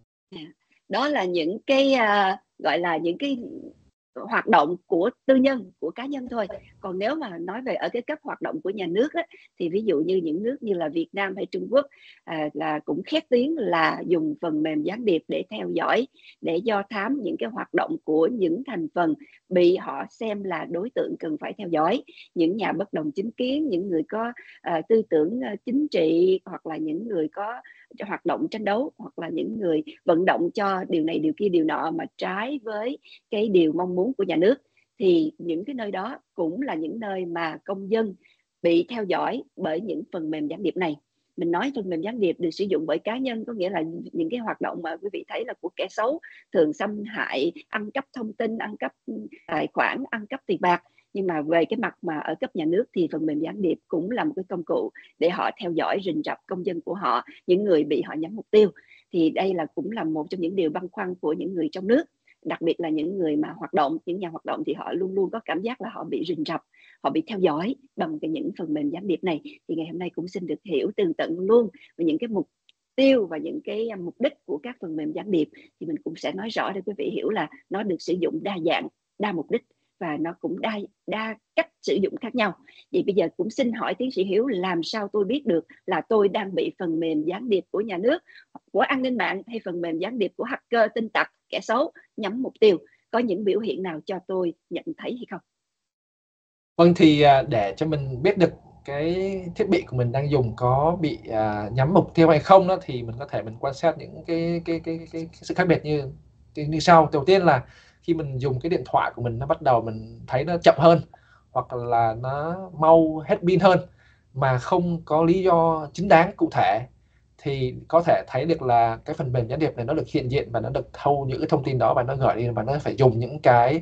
Đó là những cái gọi là những cái hoạt động của tư nhân, của cá nhân thôi. Còn nếu mà nói về ở cái cấp hoạt động của nhà nước á, thì ví dụ như những nước như là Việt Nam hay Trung Quốc là cũng khét tiếng là dùng phần mềm gián điệp để theo dõi, để do thám những cái hoạt động của những thành phần bị họ xem là đối tượng cần phải theo dõi, những nhà bất đồng chính kiến, những người có tư tưởng chính trị, hoặc là những người có hoạt động tranh đấu, hoặc là những người vận động cho điều này điều kia điều nọ mà trái với cái điều mong muốn của nhà nước. Thì những cái nơi đó cũng là những nơi mà công dân bị theo dõi bởi những phần mềm gián điệp này. Mình nói phần mềm gián điệp được sử dụng bởi cá nhân, có nghĩa là những cái hoạt động mà quý vị thấy là của kẻ xấu, thường xâm hại, ăn cắp thông tin, ăn cắp tài khoản, ăn cắp tiền bạc. Nhưng mà về cái mặt mà ở cấp nhà nước thì phần mềm gián điệp cũng là một cái công cụ để họ theo dõi rình rập công dân của họ, những người bị họ nhắm mục tiêu. Thì đây là cũng là một trong những điều băn khoăn của những người trong nước, đặc biệt là những người mà hoạt động, những nhà hoạt động, thì họ luôn luôn có cảm giác là họ bị rình rập, họ bị theo dõi bằng những phần mềm gián điệp này. Thì ngày hôm nay cũng xin được hiểu tường tận luôn về những cái mục tiêu và những cái mục đích của các phần mềm gián điệp. Thì mình cũng sẽ nói rõ để quý vị hiểu là nó được sử dụng đa dạng, đa mục đích, và nó cũng đa cách sử dụng khác nhau. Vậy bây giờ cũng xin hỏi tiến sĩ Hiếu, làm sao tôi biết được là tôi đang bị phần mềm gián điệp của nhà nước, của an ninh mạng, hay phần mềm gián điệp của hacker, tin tặc, kẻ xấu nhắm mục tiêu? Có những biểu hiện nào cho tôi nhận thấy hay không? Vâng, thì để cho mình biết được cái thiết bị của mình đang dùng có bị nhắm mục tiêu hay không đó, thì mình có thể quan sát những cái sự khác biệt như sau. Đầu tiên là khi mình dùng cái điện thoại của mình, nó bắt đầu mình thấy nó chậm hơn, hoặc là nó mau hết pin hơn mà không có lý do chính đáng cụ thể, thì có thể thấy được là cái phần mềm gián điệp này nó được hiện diện và nó được thâu những cái thông tin đó và nó gửi đi, và nó phải dùng những cái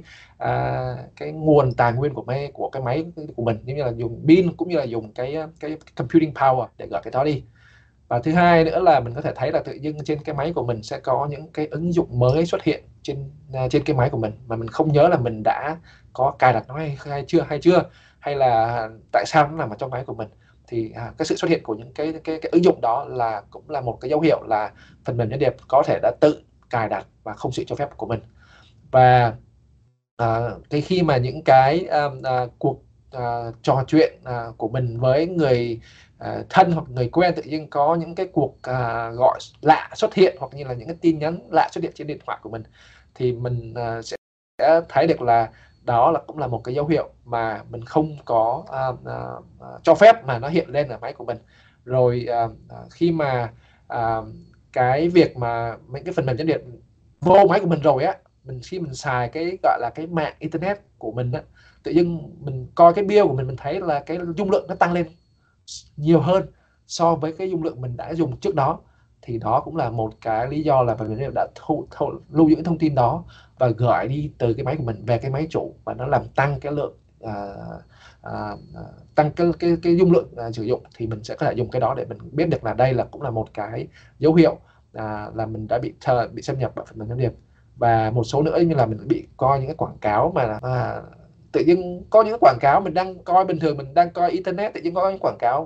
nguồn tài nguyên của cái máy của mình, như là dùng pin cũng như là dùng cái computing power để gửi cái đó đi. Và thứ hai nữa là mình có thể thấy là tự dưng trên cái máy của mình sẽ có những cái ứng dụng mới xuất hiện trên cái máy của mình mà mình không nhớ là mình đã có cài đặt nó hay chưa, hay là tại sao nó nằm ở trong máy của mình. Thì cái sự xuất hiện của những cái ứng dụng đó là cũng là một cái dấu hiệu là phần mềm gián điệp có thể đã tự cài đặt và không sự cho phép của mình. Và cái khi mà những cái cuộc trò chuyện của mình với người thân hoặc người quen tự nhiên có những cái cuộc gọi lạ xuất hiện, hoặc như là những cái tin nhắn lạ xuất hiện trên điện thoại của mình, thì mình sẽ thấy được là đó là cũng là một cái dấu hiệu mà mình không có cho phép mà nó hiện lên ở máy của mình. Rồi khi mà cái việc mà những cái phần mềm gián điệp vô máy của mình rồi á, khi mình xài cái gọi là cái mạng internet của mình á, tự dưng mình coi cái bill của mình thấy là cái dung lượng nó tăng lên nhiều hơn so với cái dung lượng mình đã dùng trước đó. Thì đó cũng là một cái lý do là phần mềm đã lưu những thông tin đó và gửi đi từ cái máy của mình về cái máy chủ, và nó làm tăng cái lượng tăng cái dung lượng sử dụng. Thì mình sẽ có thể dùng cái đó để mình biết được là đây là cũng là một cái dấu hiệu là mình đã bị xâm nhập bởi phần mềm gián điệp. Và một số nữa như là mình bị coi những cái quảng cáo mà tự nhiên có những quảng cáo mình đang coi bình thường, mình đang coi internet, tự nhiên có những quảng cáo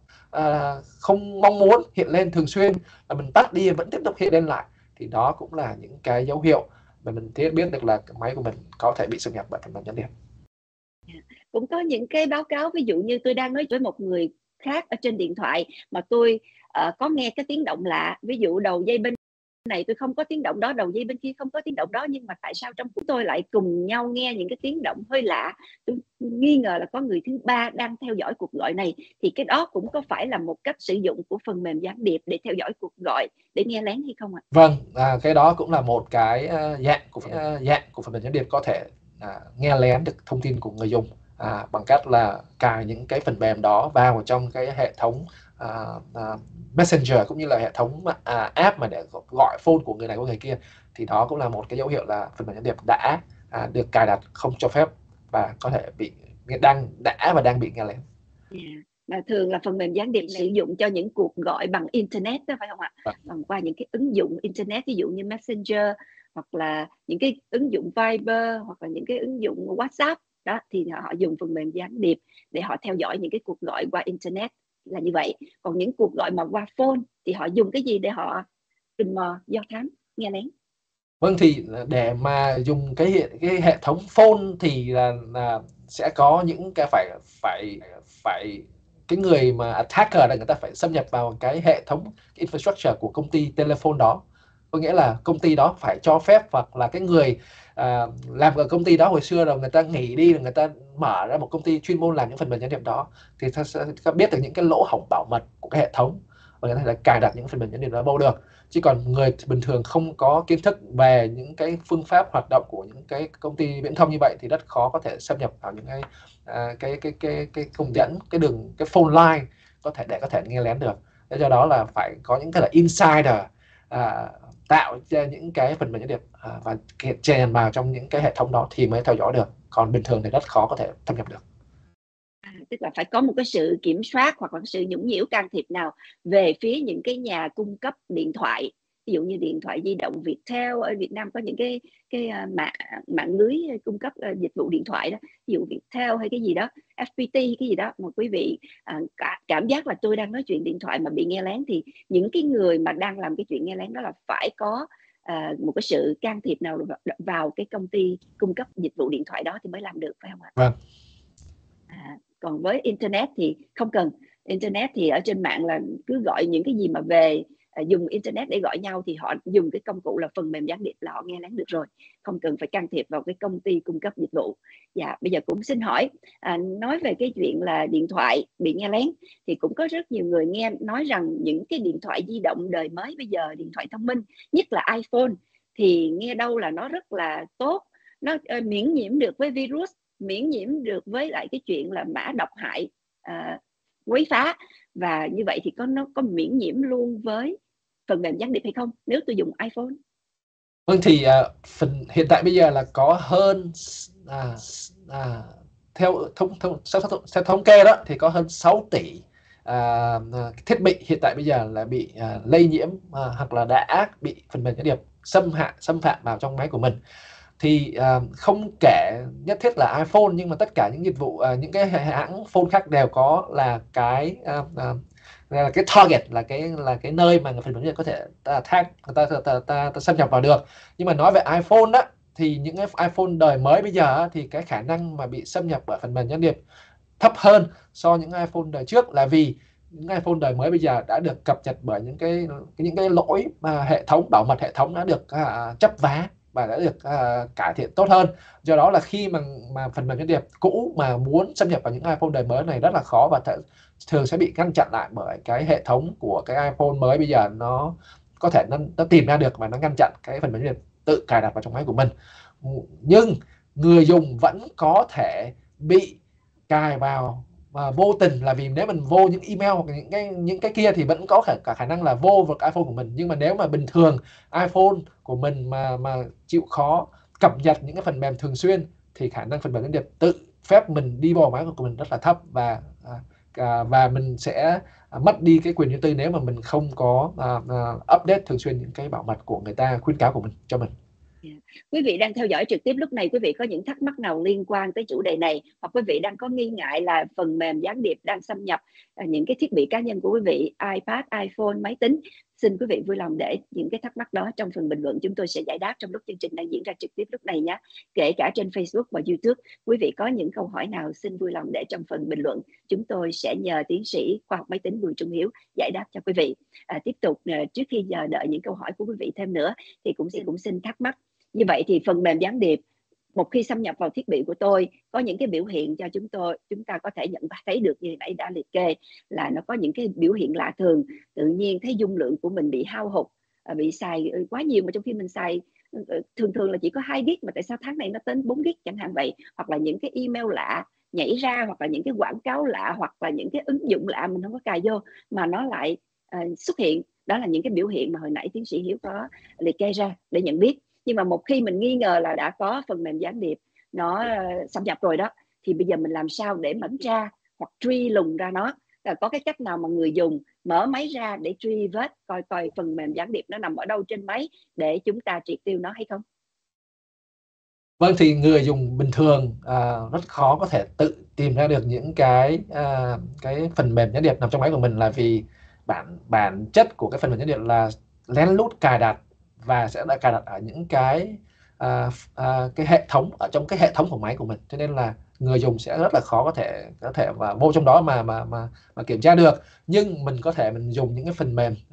không mong muốn hiện lên thường xuyên, và mình tắt đi vẫn tiếp tục hiện lên lại. Thì đó cũng là những cái dấu hiệu mà mình biết được là cái máy của mình có thể bị xâm nhập bởi phần mềm gián điệp. Cũng có những cái báo cáo, ví dụ như tôi đang nói với một người khác ở trên điện thoại mà tôi có nghe cái tiếng động lạ, ví dụ đầu dây bên này tôi không có tiếng động đó, đầu dây bên kia không có tiếng động đó, nhưng mà tại sao trong chúng tôi lại cùng nhau nghe những cái tiếng động hơi lạ? Tôi nghi ngờ là có người thứ ba đang theo dõi cuộc gọi này. Thì cái đó cũng có phải là một cách sử dụng của phần mềm gián điệp để theo dõi cuộc gọi, để nghe lén hay không ạ? Vâng, cái đó cũng là một cái dạng của phần mềm gián điệp có thể nghe lén được thông tin của người dùng bằng cách là cài những cái phần mềm đó vào trong cái hệ thống Messenger cũng như là hệ thống app mà để gọi phone của người này của người kia. Thì đó cũng là một cái dấu hiệu là phần mềm gián điệp đã được cài đặt không cho phép và có thể đang bị nghe lén. Mà thường là phần mềm gián điệp sử dụng cho những cuộc gọi bằng internet đó, phải không ạ? Bằng qua những cái ứng dụng internet, ví dụ như Messenger, hoặc là những cái ứng dụng Viber, hoặc là những cái ứng dụng WhatsApp đó, thì họ dùng phần mềm gián điệp để họ theo dõi những cái cuộc gọi qua internet, là như vậy. Còn những cuộc gọi mà qua phone thì họ dùng cái gì để họ rình mò, do thám, nghe lén? Vâng, thì để mà dùng cái hệ thống phone thì là sẽ có những cái phải cái người mà attacker là người ta phải xâm nhập vào cái hệ thống cái infrastructure của công ty telephone đó. Có nghĩa là công ty đó phải cho phép, hoặc là cái người làm ở công ty đó hồi xưa rồi người ta nghỉ đi, người ta mở ra một công ty chuyên môn làm những phần mềm gián điệp đó, thì ta sẽ biết được những cái lỗ hổng bảo mật của cái hệ thống và người ta sẽ cài đặt những phần mềm gián điệp đó vô được. Chứ còn người bình thường không có kiến thức về những cái phương pháp hoạt động của những cái công ty viễn thông như vậy thì rất khó có thể xâm nhập vào những cái công dẫn, cái phone line có thể nghe lén được. Thế do đó là phải có những cái là insider tạo ra những cái phần mềm gián điệp và chèn vào trong những cái hệ thống đó thì mới theo dõi được. Còn bình thường thì rất khó có thể thâm nhập được. Tức là phải có một cái sự kiểm soát hoặc là sự nhũng nhiễu can thiệp nào về phía những cái nhà cung cấp điện thoại, ví dụ như điện thoại di động Viettel. Ở Việt Nam có những cái mạng lưới cung cấp dịch vụ điện thoại đó, ví dụ Viettel hay cái gì đó, FPT cái gì đó, mà quý vị cảm giác là tôi đang nói chuyện điện thoại mà bị nghe lén, thì những cái người mà đang làm cái chuyện nghe lén đó là phải có một cái sự can thiệp nào vào cái công ty cung cấp dịch vụ điện thoại đó thì mới làm được, phải không ạ? Vâng. Còn với internet thì không cần. Internet thì ở trên mạng là cứ gọi những cái gì mà về dùng internet để gọi nhau thì họ dùng cái công cụ là phần mềm gián điệp là họ nghe lén được rồi, không cần phải can thiệp vào cái công ty cung cấp dịch vụ. Dạ, bây giờ cũng xin hỏi, nói về cái chuyện là điện thoại bị nghe lén thì cũng có rất nhiều người nghe nói rằng những cái điện thoại di động đời mới bây giờ, điện thoại thông minh, nhất là iPhone, thì nghe đâu là nó rất là tốt, nó miễn nhiễm được với virus, miễn nhiễm được với lại cái chuyện là mã độc hại quấy phá, và như vậy thì nó có miễn nhiễm luôn với phần mềm gián điệp hay không nếu tôi dùng iPhone? Vâng, thì hiện tại bây giờ là có hơn theo thống kê đó thì có hơn 6 tỷ thiết bị hiện tại bây giờ là bị lây nhiễm hoặc là đã bị phần mềm gián điệp xâm phạm vào trong máy của mình. Thì không kể nhất thiết là iPhone, nhưng mà tất cả những dịch vụ, những cái hãng phone khác đều có là cái target, là cái nơi mà phần mềm gián điệp có thể ta xâm nhập vào được. Nhưng mà nói về iPhone đó, thì những cái iPhone đời mới bây giờ thì cái khả năng mà bị xâm nhập bởi phần mềm gián điệp thấp hơn so với những iPhone đời trước, là vì những iPhone đời mới bây giờ đã được cập nhật bởi những cái lỗi mà bảo mật hệ thống đã được chấp vá và đã được cải thiện tốt hơn. Do đó là khi mà phần mềm gián điệp cũ mà muốn xâm nhập vào những iPhone đời mới này rất là khó, và thường sẽ bị ngăn chặn lại bởi cái hệ thống của cái iPhone mới bây giờ. Nó có thể nó tìm ra được và nó ngăn chặn cái phần mềm gián điệp tự cài đặt vào trong máy của mình. Nhưng người dùng vẫn có thể bị cài vào và vô tình, là vì nếu mình vô những email hoặc những cái kia thì vẫn có cả khả năng là vô vào iPhone của mình. Nhưng mà nếu mà bình thường iPhone của mình mà chịu khó cập nhật những cái phần mềm thường xuyên, thì khả năng phần mềm gián điệp tự phép mình đi vào máy của mình rất là thấp, và mình sẽ mất đi cái quyền riêng tư nếu mà mình không có update thường xuyên những cái bảo mật của người ta khuyến cáo của mình cho mình. Quý vị đang theo dõi trực tiếp lúc này, quý vị có những thắc mắc nào liên quan tới chủ đề này, hoặc quý vị đang có nghi ngại là phần mềm gián điệp đang xâm nhập những cái thiết bị cá nhân của quý vị, iPad, iPhone, máy tính, xin quý vị vui lòng để những cái thắc mắc đó trong phần bình luận, chúng tôi sẽ giải đáp trong lúc chương trình đang diễn ra trực tiếp lúc này nhé. Kể cả trên Facebook và YouTube, quý vị có những câu hỏi nào xin vui lòng để trong phần bình luận, chúng tôi sẽ nhờ tiến sĩ khoa học máy tính Bùi Trung Hiếu giải đáp cho quý vị. Tiếp tục, trước khi chờ đợi những câu hỏi của quý vị thêm nữa, thì cũng xin thắc mắc. Như vậy thì phần mềm gián điệp một khi xâm nhập vào thiết bị của tôi có những cái biểu hiện cho chúng ta có thể nhận thấy được, như nãy đã liệt kê, là nó có những cái biểu hiện lạ thường. Tự nhiên thấy dung lượng của mình bị hao hụt, bị xài quá nhiều, mà trong khi mình xài thường thường là chỉ có 2 GB, mà tại sao tháng này nó đến 4 GB chẳng hạn vậy. Hoặc là những cái email lạ nhảy ra, hoặc là những cái quảng cáo lạ, hoặc là những cái ứng dụng lạ mình không có cài vô mà nó lại xuất hiện. Đó là những cái biểu hiện mà hồi nãy tiến sĩ Hiếu có liệt kê ra để nhận biết. Nhưng mà một khi mình nghi ngờ là đã có phần mềm gián điệp nó xâm nhập rồi đó, thì bây giờ mình làm sao để kiểm tra hoặc truy lùng ra nó? Có cái cách nào mà người dùng mở máy ra để truy vết coi phần mềm gián điệp nó nằm ở đâu trên máy để chúng ta triệt tiêu nó hay không? Vâng, thì người dùng bình thường rất khó có thể tự tìm ra được những cái phần mềm gián điệp nằm trong máy của mình, là vì bản chất của cái phần mềm gián điệp là lén lút cài đặt, và sẽ đã cài đặt ở những cái hệ thống ở trong cái hệ thống của máy của mình. Cho nên là người dùng sẽ rất là khó có thể và vô trong đó mà kiểm tra được. Nhưng mình có thể mình dùng những cái phần mềm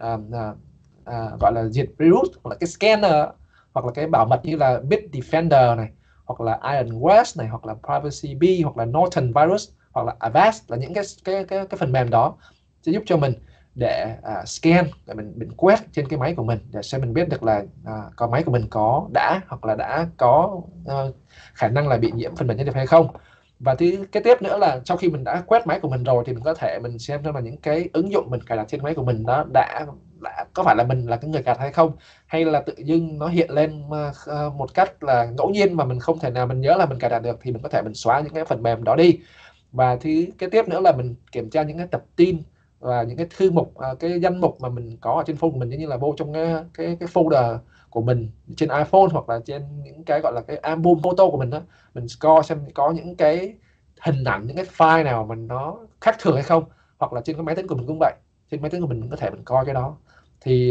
gọi là diệt virus, hoặc là cái scanner, hoặc là cái bảo mật như là Bitdefender này, hoặc là Ironworks này, hoặc là Privacy Bee, hoặc là Norton Virus, hoặc là Avast, là những cái phần mềm đó sẽ giúp cho mình để scan, để mình quét trên cái máy của mình để xem mình biết được là có máy của mình hoặc là đã có khả năng là bị nhiễm phần mềm gián điệp hay không. Và cái tiếp nữa là sau khi mình đã quét máy của mình rồi, thì mình có thể mình xem là những cái ứng dụng mình cài đặt trên máy của mình đó đã có phải là mình là cái người cài đặt hay không, hay là tự dưng nó hiện lên một cách là ngẫu nhiên mà mình không thể nào mình nhớ là mình cài đặt được, thì mình có thể mình xóa những cái phần mềm đó đi. Và cái tiếp nữa là mình kiểm tra những cái tập tin và những cái thư mục, cái danh mục mà mình có ở trên phone của mình, như là vô trong cái folder của mình trên iPhone, hoặc là trên những cái gọi là cái album photo của mình đó, mình score xem có những cái hình ảnh, những cái file nào mà nó khác thường hay không. Hoặc là trên cái máy tính của mình cũng vậy, trên máy tính của mình có thể mình coi cái đó. Thì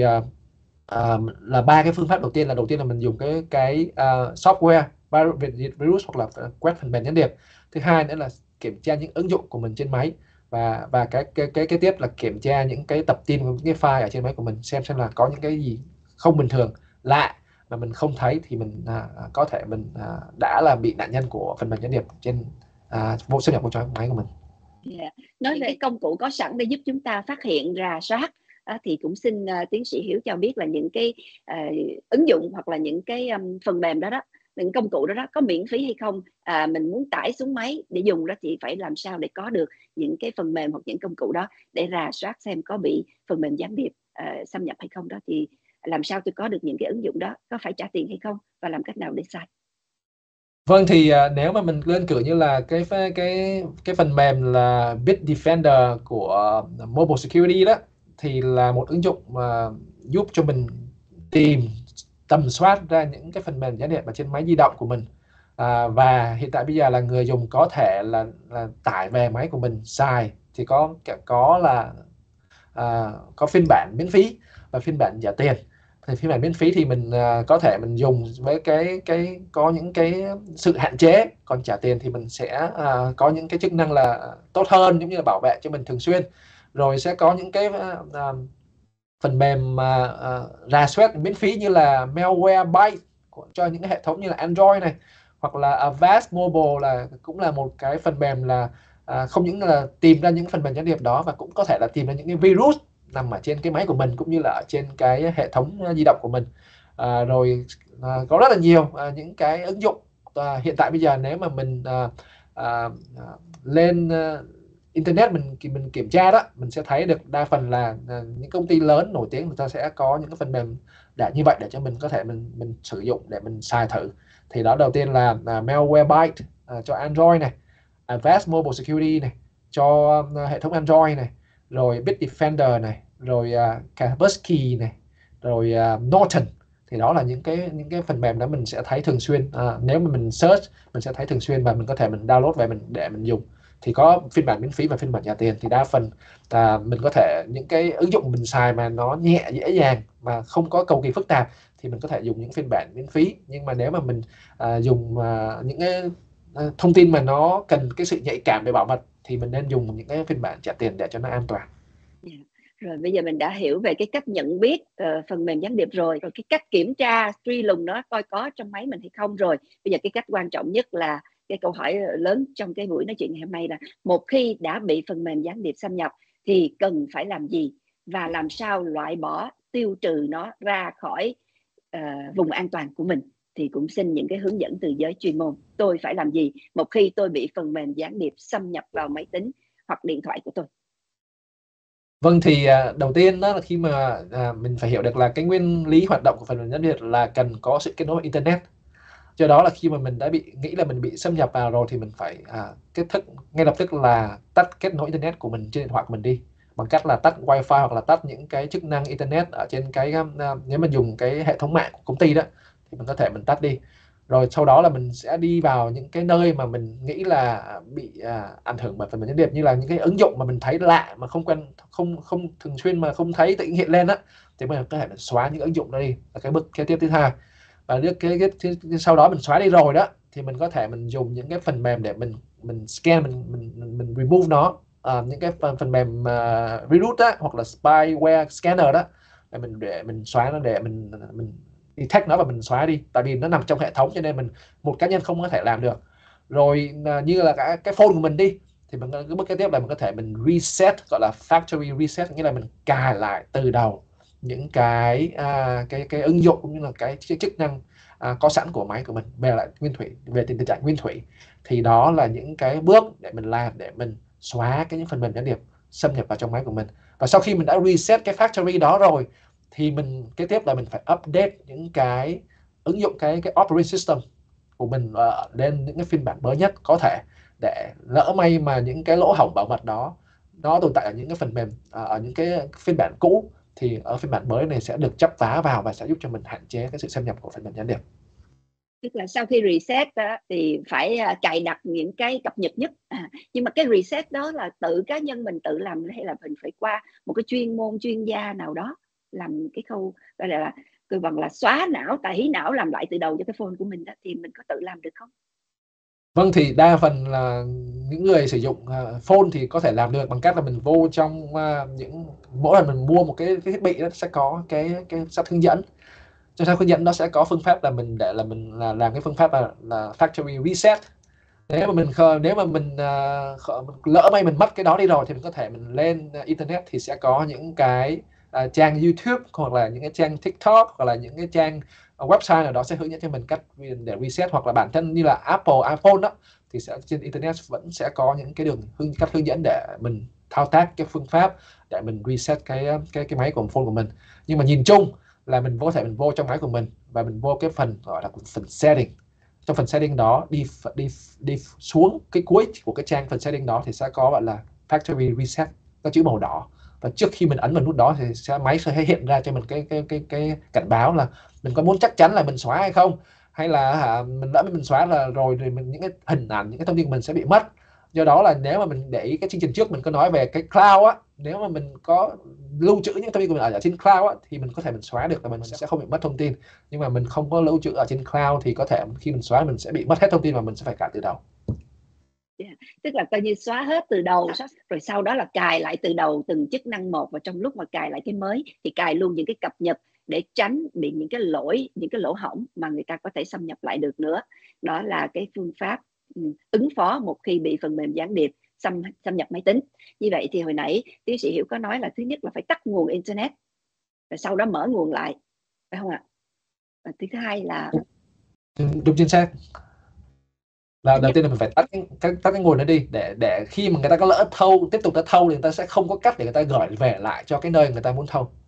là 3 cái phương pháp đầu tiên. Đầu tiên là mình dùng cái software virus hoặc là quét phần mềm gián điệp. Thứ hai nữa là kiểm tra những ứng dụng của mình trên máy, và cái tiếp là kiểm tra những cái tập tin của những cái file ở trên máy của mình, xem là có những cái gì không bình thường lạ mà mình không thấy, thì mình có thể mình đã là bị nạn nhân của phần mềm gián điệp trên vô xâm nhập vào trong máy của mình. Nói về công cụ có sẵn để giúp chúng ta phát hiện, rà soát, thì cũng xin tiến sĩ Hiếu cho biết là những cái ứng dụng hoặc là những cái phần mềm đó, những công cụ đó có miễn phí hay không? Mình muốn tải xuống máy để dùng đó thì phải làm sao để có được những cái phần mềm hoặc những công cụ đó để rà soát xem có bị phần mềm gián điệp xâm nhập hay không đó, thì làm sao tôi có được những cái ứng dụng đó, có phải trả tiền hay không và làm cách nào để xài? Vâng thì nếu mà mình đơn cử như là cái phần mềm là Bitdefender của Mobile Security đó, thì là một ứng dụng mà giúp cho mình tìm tầm soát ra những cái phần mềm gián điệp ở trên máy di động của mình. Và hiện tại bây giờ là người dùng có thể là tải về máy của mình xài, thì có là có phiên bản miễn phí và phiên bản trả tiền. Thì phiên bản miễn phí thì mình có thể mình dùng với cái có những cái sự hạn chế, còn trả tiền thì mình sẽ có những cái chức năng là tốt hơn, giống như là bảo vệ cho mình thường xuyên. Rồi sẽ có những cái phần mềm rà soát miễn phí như là Malwarebytes cho những cái hệ thống như là Android này, hoặc là Avast Mobile là cũng là một cái phần mềm là không những là tìm ra những phần mềm gián điệp đó, và cũng có thể là tìm ra những cái virus nằm ở trên cái máy của mình cũng như là ở trên cái hệ thống di động của mình. Rồi có rất là nhiều những cái ứng dụng. Hiện tại bây giờ nếu mà mình lên internet mình kiểm tra đó, mình sẽ thấy được đa phần là những công ty lớn nổi tiếng người ta sẽ có những cái phần mềm để như vậy, để cho mình có thể mình sử dụng để mình xài thử. Thì đó, đầu tiên là Malwarebytes cho Android này, Avast Mobile Security này cho hệ thống Android này, rồi Bitdefender này, rồi Kaspersky này, rồi Norton. Thì đó là những cái phần mềm đó mình sẽ thấy thường xuyên, nếu mà mình search mình sẽ thấy thường xuyên, và mình có thể mình download về để mình dùng. Thì có phiên bản miễn phí và phiên bản trả tiền. Thì đa phần mình có thể những cái ứng dụng mình xài mà nó nhẹ dễ dàng mà không có cầu kỳ phức tạp thì mình có thể dùng những phiên bản miễn phí. Nhưng mà nếu mà mình dùng những cái thông tin mà nó cần cái sự nhạy cảm về bảo mật thì mình nên dùng những cái phiên bản trả tiền để cho nó an toàn. Rồi bây giờ mình đã hiểu về cái cách nhận biết phần mềm gián điệp rồi cái cách kiểm tra truy lùng nó coi có trong máy mình hay không rồi. Bây giờ cái cách quan trọng nhất là cái câu hỏi lớn trong cái buổi nói chuyện ngày hôm nay là một khi đã bị phần mềm gián điệp xâm nhập thì cần phải làm gì và làm sao loại bỏ, tiêu trừ nó ra khỏi vùng an toàn của mình. Thì cũng xin những cái hướng dẫn từ giới chuyên môn. Tôi phải làm gì một khi tôi bị phần mềm gián điệp xâm nhập vào máy tính hoặc điện thoại của tôi? Vâng thì đầu tiên đó là khi mà mình phải hiểu được là cái nguyên lý hoạt động của phần mềm gián điệp là cần có sự kết nối internet. Do đó là khi mà mình đã nghĩ là mình bị xâm nhập vào rồi thì mình phải ngay lập tức là tắt kết nối internet của mình trên điện thoại của mình đi, bằng cách là tắt wifi hoặc là tắt những cái chức năng internet ở trên cái nếu mình dùng cái hệ thống mạng của công ty đó thì mình có thể mình tắt đi. Rồi sau đó là mình sẽ đi vào những cái nơi mà mình nghĩ là bị ảnh hưởng bởi phần mềm gián điệp, như là những cái ứng dụng mà mình thấy lạ mà không thường xuyên mà không thấy tự nhiên hiện lên á, thì mình có thể xóa những ứng dụng đó đi, là cái bước kế tiếp thứ hai. Và sau đó mình xóa đi rồi đó thì mình có thể mình dùng những cái phần mềm để mình scan, mình remove nó, những cái phần mềm virus đó, hoặc là spyware scanner đó, để mình xóa nó, để mình detect nó và mình xóa đi, tại vì nó nằm trong hệ thống cho nên một cá nhân không có thể làm được. Rồi như là cái phone của mình đi, thì cái bước kế tiếp là mình có thể mình reset, gọi là factory reset, nghĩa là mình cài lại từ đầu những cái ứng dụng cũng như là cái chức năng có sẵn của máy của mình về lại về tình trạng nguyên thủy. Thì đó là những cái bước để mình làm để mình xóa những phần mềm gián điệp xâm nhập vào trong máy của mình. Và sau khi mình đã reset cái factory đó rồi thì kế tiếp là mình phải update những cái ứng dụng, cái operating system của mình lên những cái phiên bản mới nhất có thể, để lỡ may mà những cái lỗ hổng bảo mật đó nó tồn tại ở những cái phần mềm ở những cái phiên bản cũ, thì ở phiên bản mới này sẽ được chắp vá vào và sẽ giúp cho mình hạn chế cái sự xâm nhập của phần mềm gián điệp. Tức là sau khi reset đó, thì phải cài đặt những cái cập nhật nhất. Nhưng mà cái reset đó là tự cá nhân mình tự làm hay là mình phải qua một cái chuyên gia nào đó làm cái khâu gọi là tôi bằng là xóa não, tẩy não, làm lại từ đầu cho cái phone của mình đó, thì mình có tự làm được không? Vâng thì đa phần là những người sử dụng phone thì có thể làm được bằng cách là mình vô trong mỗi lần mình mua một cái thiết bị đó sẽ có cái sách hướng dẫn. Trong sách hướng dẫn nó sẽ có phương pháp là mình làm cái phương pháp là factory reset. Nếu mà mình lỡ may mình mất cái đó đi rồi thì mình có thể mình lên internet, thì sẽ có những cái trang YouTube hoặc là những cái trang TikTok hoặc là những cái trang website nào đó sẽ hướng dẫn cho mình cách để reset, hoặc là bản thân như là Apple iPhone đó thì trên internet vẫn sẽ có những cái cách hướng dẫn để mình thao tác cái phương pháp để mình reset cái máy của phone của mình. Nhưng mà nhìn chung là mình có thể mình vô trong máy của mình và mình vô cái phần gọi là phần setting, trong phần setting đó, đi xuống cái cuối của cái trang phần setting đó thì sẽ có gọi là factory reset, có chữ màu đỏ, và trước khi mình ấn vào nút đó thì máy sẽ hiện ra cho mình cái cảnh báo là mình có muốn chắc chắn là mình xóa hay không, hay là mình lỡ mình xóa là rồi thì những cái hình ảnh, những cái thông tin của mình sẽ bị mất. Do đó là nếu mà mình để ý cái chương trình trước mình có nói về cái cloud á, nếu mà mình có lưu trữ những thông tin của mình ở trên cloud á, thì mình có thể mình xóa được và mình sẽ không bị mất thông tin. Nhưng mà mình không có lưu trữ ở trên cloud thì có thể khi mình xóa mình sẽ bị mất hết thông tin và mình sẽ phải cài từ đầu. Tức là coi như xóa hết từ đầu, rồi sau đó là cài lại từ đầu từng chức năng một, và trong lúc mà cài lại cái mới thì cài luôn những cái cập nhật để tránh bị những cái lỗi, những cái lỗ hổng mà người ta có thể xâm nhập lại được nữa. Đó là cái phương pháp ứng phó một khi bị phần mềm gián điệp xâm nhập máy tính. Như vậy thì hồi nãy tiến sĩ Hiểu có nói là thứ nhất là phải tắt nguồn internet, và sau đó mở nguồn lại, phải không ạ? Và thứ hai là Đúng chính xác. Là đầu tiên là mình phải tắt cái nguồn đó đi, để khi mà người ta có lỡ tiếp tục thâu thì người ta sẽ không có cách để người ta gửi về lại cho cái nơi người ta muốn thâu.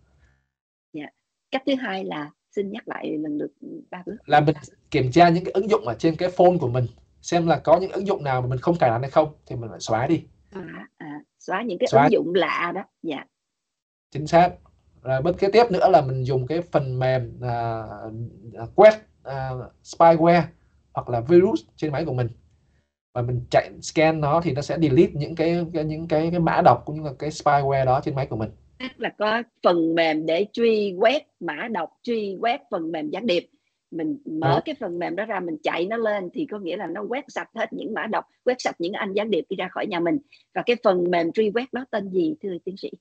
Cách thứ hai là xin nhắc lại lần lượt 3 bước. Là mình kiểm tra những cái ứng dụng ở trên cái phone của mình, xem là có những ứng dụng nào mà mình không cài đặt hay không thì mình phải xóa đi. Xóa những cái ứng dụng lạ đó. Chính xác. Rồi bước kế tiếp nữa là mình dùng cái phần mềm quét spyware hoặc là virus trên máy của mình, và mình chạy scan nó thì nó sẽ delete những cái mã độc cũng như là cái spyware đó trên máy của mình. Tức là có phần mềm để truy quét mã độc, truy quét phần mềm gián điệp. Mình mở cái phần mềm đó ra, mình chạy nó lên thì có nghĩa là nó quét sạch hết những mã độc, quét sạch những anh gián điệp đi ra khỏi nhà mình. Và cái phần mềm truy quét đó tên gì thưa tiến sĩ?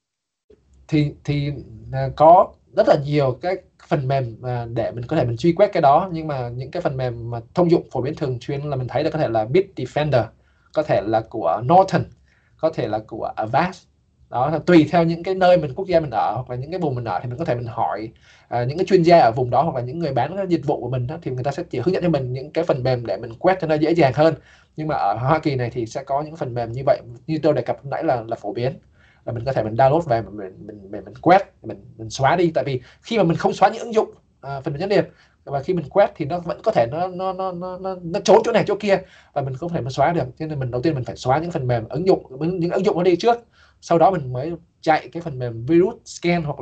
Thì có rất là nhiều cái phần mềm để mình có thể mình truy quét cái đó, nhưng mà những cái phần mềm mà thông dụng phổ biến thường xuyên là mình thấy là có thể là Bitdefender, có thể là của Norton, có thể là của Avast. Đó là tùy theo những cái nơi quốc gia mình ở hoặc là những cái vùng mình ở thì mình có thể mình hỏi những cái chuyên gia ở vùng đó hoặc là những người bán cái dịch vụ của mình đó, thì người ta sẽ chỉ hướng dẫn cho mình những cái phần mềm để mình quét cho nó dễ dàng hơn. Nhưng mà ở Hoa Kỳ này thì sẽ có những phần mềm như vậy, như tôi đề cập nãy là phổ biến, và mình có thể mình download về mình quét, mình xóa đi. Tại vì khi mà mình không xóa những ứng dụng phần mềm gián điệp, và khi mình quét thì nó vẫn có thể nó trốn chỗ này chỗ kia và mình không thể mà xóa được. Cho nên mình đầu tiên mình phải xóa những phần mềm những ứng dụng nó đi trước, sau đó mình mới chạy cái phần mềm virus scan hoặc là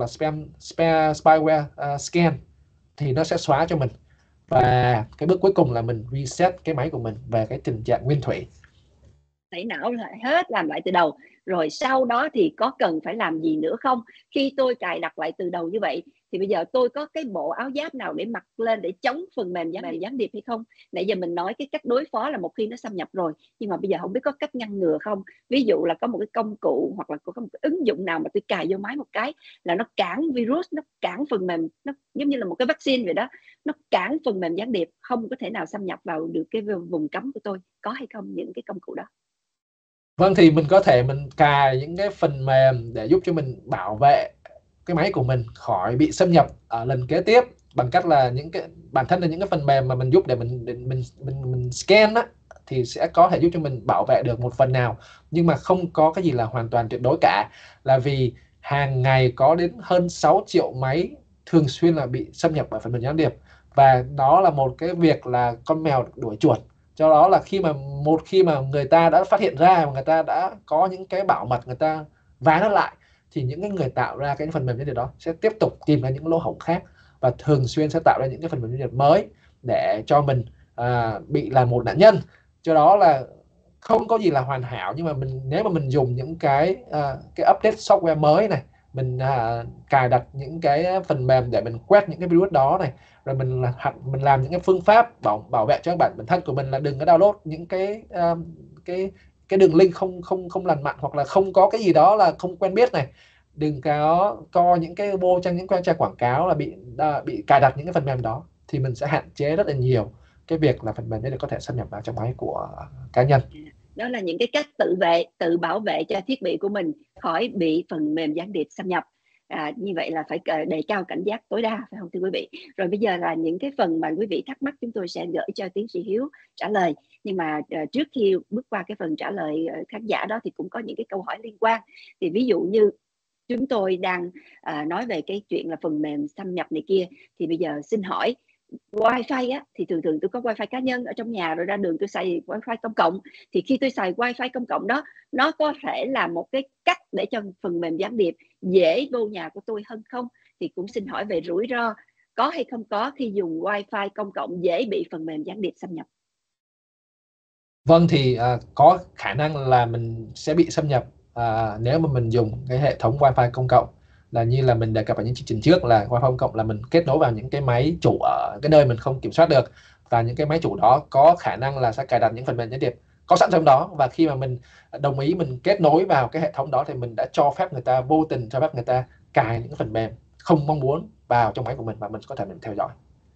spyware scan thì nó sẽ xóa cho mình. Và cái bước cuối cùng là mình reset cái máy của mình về cái tình trạng nguyên thủy. Tẩy não lại hết, làm lại từ đầu. Rồi sau đó thì có cần phải làm gì nữa không? Khi tôi cài đặt lại từ đầu như vậy thì bây giờ tôi có cái bộ áo giáp nào để mặc lên để chống phần mềm gián điệp hay không? Nãy giờ mình nói cái cách đối phó là một khi nó xâm nhập rồi, nhưng mà bây giờ không biết có cách ngăn ngừa không? Ví dụ là có một cái công cụ hoặc là có một cái ứng dụng nào mà tôi cài vô máy một cái là nó cản virus, nó cản phần mềm, nó giống như là một cái vaccine vậy đó, nó cản phần mềm gián điệp không có thể nào xâm nhập vào được cái vùng cấm của tôi. Có hay không những cái công cụ đó? Vâng, thì mình có thể mình cài những cái phần mềm để giúp cho mình bảo vệ cái máy của mình khỏi bị xâm nhập ở lần kế tiếp, bằng cách là bản thân là những cái phần mềm mà mình giúp để mình scan á, thì sẽ có thể giúp cho mình bảo vệ được một phần nào, nhưng mà không có cái gì là hoàn toàn tuyệt đối cả. Là vì hàng ngày có đến hơn 6 triệu máy thường xuyên là bị xâm nhập bởi phần mềm gián điệp, và đó là một cái việc là con mèo đuổi chuột. Do đó là khi mà người ta đã phát hiện ra và người ta đã có những cái bảo mật, người ta vá nó lại, thì những cái người tạo ra cái phần mềm gián điệp đó sẽ tiếp tục tìm ra những lỗ hổng khác và thường xuyên sẽ tạo ra những cái phần mềm gián điệp mới để cho mình bị là một nạn nhân. Do đó là không có gì là hoàn hảo, nhưng mà nếu mà mình dùng những cái update software mới này, mình cài đặt những cái phần mềm để mình quét những cái virus đó này, rồi mình làm những cái phương pháp bảo vệ cho bản thân của mình, là đừng có download những cái đường link không lành mạnh, hoặc là không có cái gì đó là không quen biết này, đừng có coi những cái vô trang những trang quảng cáo là bị cài đặt những cái phần mềm đó, thì mình sẽ hạn chế rất là nhiều cái việc là phần mềm đấy có thể xâm nhập vào trong máy của cá nhân. Đó là những cái cách tự bảo vệ cho thiết bị của mình khỏi bị phần mềm gián điệp xâm nhập. Như vậy là phải đề cao cảnh giác tối đa, phải không thưa quý vị? Rồi bây giờ là những cái phần mà quý vị thắc mắc chúng tôi sẽ gửi cho tiến sĩ Hiếu trả lời. Nhưng mà trước khi bước qua cái phần trả lời khán giả đó thì cũng có những cái câu hỏi liên quan. Thì ví dụ như chúng tôi đang nói về cái chuyện là phần mềm xâm nhập này kia, thì bây giờ xin hỏi Wi-Fi á, thì thường tôi có Wi-Fi cá nhân ở trong nhà, rồi ra đường tôi xài Wi-Fi công cộng. Thì khi tôi xài Wi-Fi công cộng đó, nó có thể là một cái cách để cho phần mềm gián điệp dễ vô nhà của tôi hơn không? Thì cũng xin hỏi về rủi ro có hay không có khi dùng Wi-Fi công cộng dễ bị phần mềm gián điệp xâm nhập? Vâng, thì có khả năng là mình sẽ bị xâm nhập nếu mà mình dùng cái hệ thống Wi-Fi công cộng, là như là mình đề cập ở những chương trình trước, là Wi-Fi công cộng là mình kết nối vào những cái máy chủ ở cái nơi mình không kiểm soát được, và những cái máy chủ đó có khả năng là sẽ cài đặt những phần mềm gián điệp có sẵn trong đó. Và khi mà mình đồng ý mình kết nối vào cái hệ thống đó thì mình đã cho phép người ta, vô tình cho phép người ta cài những phần mềm không mong muốn vào trong máy của mình, và mình có thể mình theo dõi.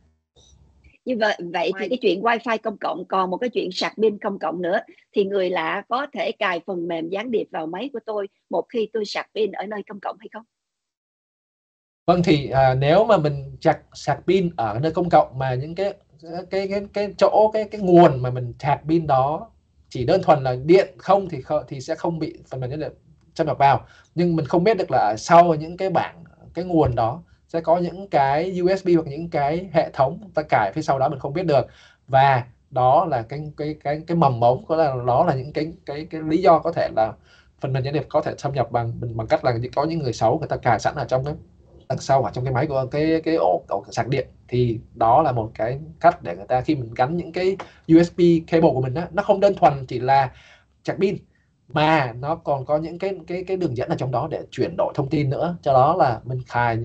Như vậy thì cái chuyện Wi-Fi công cộng còn một cái chuyện sạc pin công cộng nữa, thì người lạ có thể cài phần mềm gián điệp vào máy của tôi một khi tôi sạc pin ở nơi công cộng hay không? Vâng, thì nếu mà mình sạc pin ở nơi công cộng mà những cái chỗ cái nguồn mà mình sạc pin đó chỉ đơn thuần là điện không, thì sẽ không bị phần mềm gián điệp xâm nhập vào. Nhưng mình không biết được là sau những cái bảng, cái nguồn đó sẽ có những cái USB hoặc những cái hệ thống ta cài phía sau đó mình không biết được, và đó là cái mầm mống, có là đó là những cái lý do có thể là phần mềm gián điệp có thể xâm nhập bằng cách là có những người xấu người ta cài sẵn ở trong đằng sau ở trong cái máy của cái ổ sạc điện. Thì đó là một cái cách để người ta, khi mình gắn những cái USB cable của mình á, nó không đơn thuần chỉ là sạc pin mà nó còn có những cái đường dẫn ở trong đó để chuyển đổi thông tin nữa. Cho đó là mình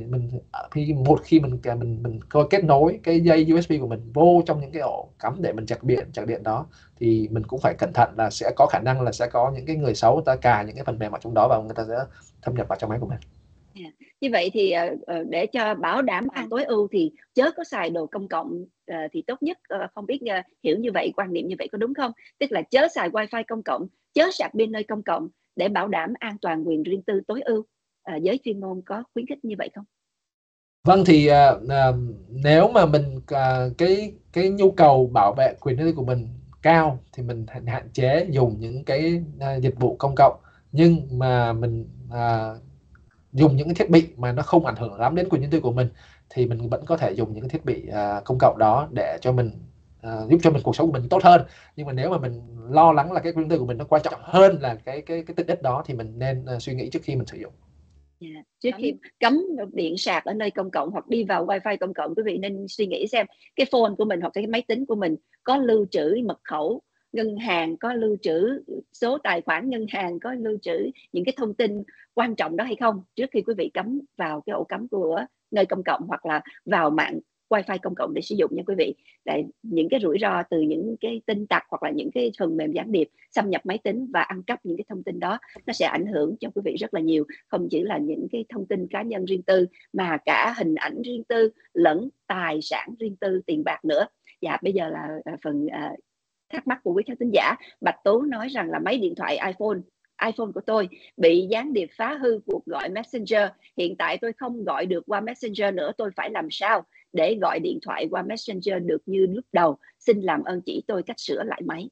khi mình kết nối cái dây USB của mình vô trong những cái ổ cắm để mình sạc điện đó, thì mình cũng phải cẩn thận là sẽ có khả năng là sẽ có những cái người xấu người ta cài những cái phần mềm ở trong đó và người ta sẽ thâm nhập vào trong máy của mình. Như vậy thì để cho bảo đảm an tối ưu thì chớ có xài đồ công cộng, thì tốt nhất, không biết hiểu như vậy, quan niệm như vậy có đúng không? Tức là chớ xài Wi-Fi công cộng, chớ sạc pin nơi công cộng để bảo đảm an toàn quyền riêng tư tối ưu. Giới chuyên môn có khuyến khích như vậy không? Vâng, thì nếu mà mình cái nhu cầu bảo vệ quyền riêng tư của mình cao thì mình hạn chế dùng những cái dịch vụ công cộng, nhưng mà mình dùng những cái thiết bị mà nó không ảnh hưởng lắm đến quyền riêng tư của mình thì mình vẫn có thể dùng những cái thiết bị công cộng đó để cho mình giúp cho cuộc sống của mình tốt hơn. Nhưng mà nếu mà mình lo lắng là cái quyền riêng tư của mình nó quan trọng hơn là cái tiện ích đó thì mình nên suy nghĩ trước khi mình sử dụng. Trước khi cấm điện sạc ở nơi công cộng hoặc đi vào Wi-Fi công cộng, quý vị nên suy nghĩ xem cái phone của mình hoặc cái máy tính của mình có lưu trữ mật khẩu ngân hàng, có lưu trữ số tài khoản ngân hàng, có lưu trữ những cái thông tin quan trọng đó hay không, trước khi quý vị cắm vào cái ổ cắm của nơi công cộng hoặc là vào mạng Wi-Fi công cộng để sử dụng nha quý vị. Tại những cái rủi ro từ những cái tin tặc hoặc là những cái phần mềm gián điệp xâm nhập máy tính và ăn cắp những cái thông tin đó, nó sẽ ảnh hưởng cho quý vị rất là nhiều, không chỉ là những cái thông tin cá nhân riêng tư mà cả hình ảnh riêng tư lẫn tài sản riêng tư, tiền bạc nữa. Dạ, bây giờ là phần thắc mắc của quý khán thính giả. Bạch Tú nói rằng là máy điện thoại iPhone của tôi bị gián điệp phá hư cuộc gọi Messenger. Hiện tại tôi không gọi được qua Messenger nữa, tôi phải làm sao để gọi điện thoại qua Messenger được như lúc đầu? Xin làm ơn chỉ tôi cách sửa lại máy.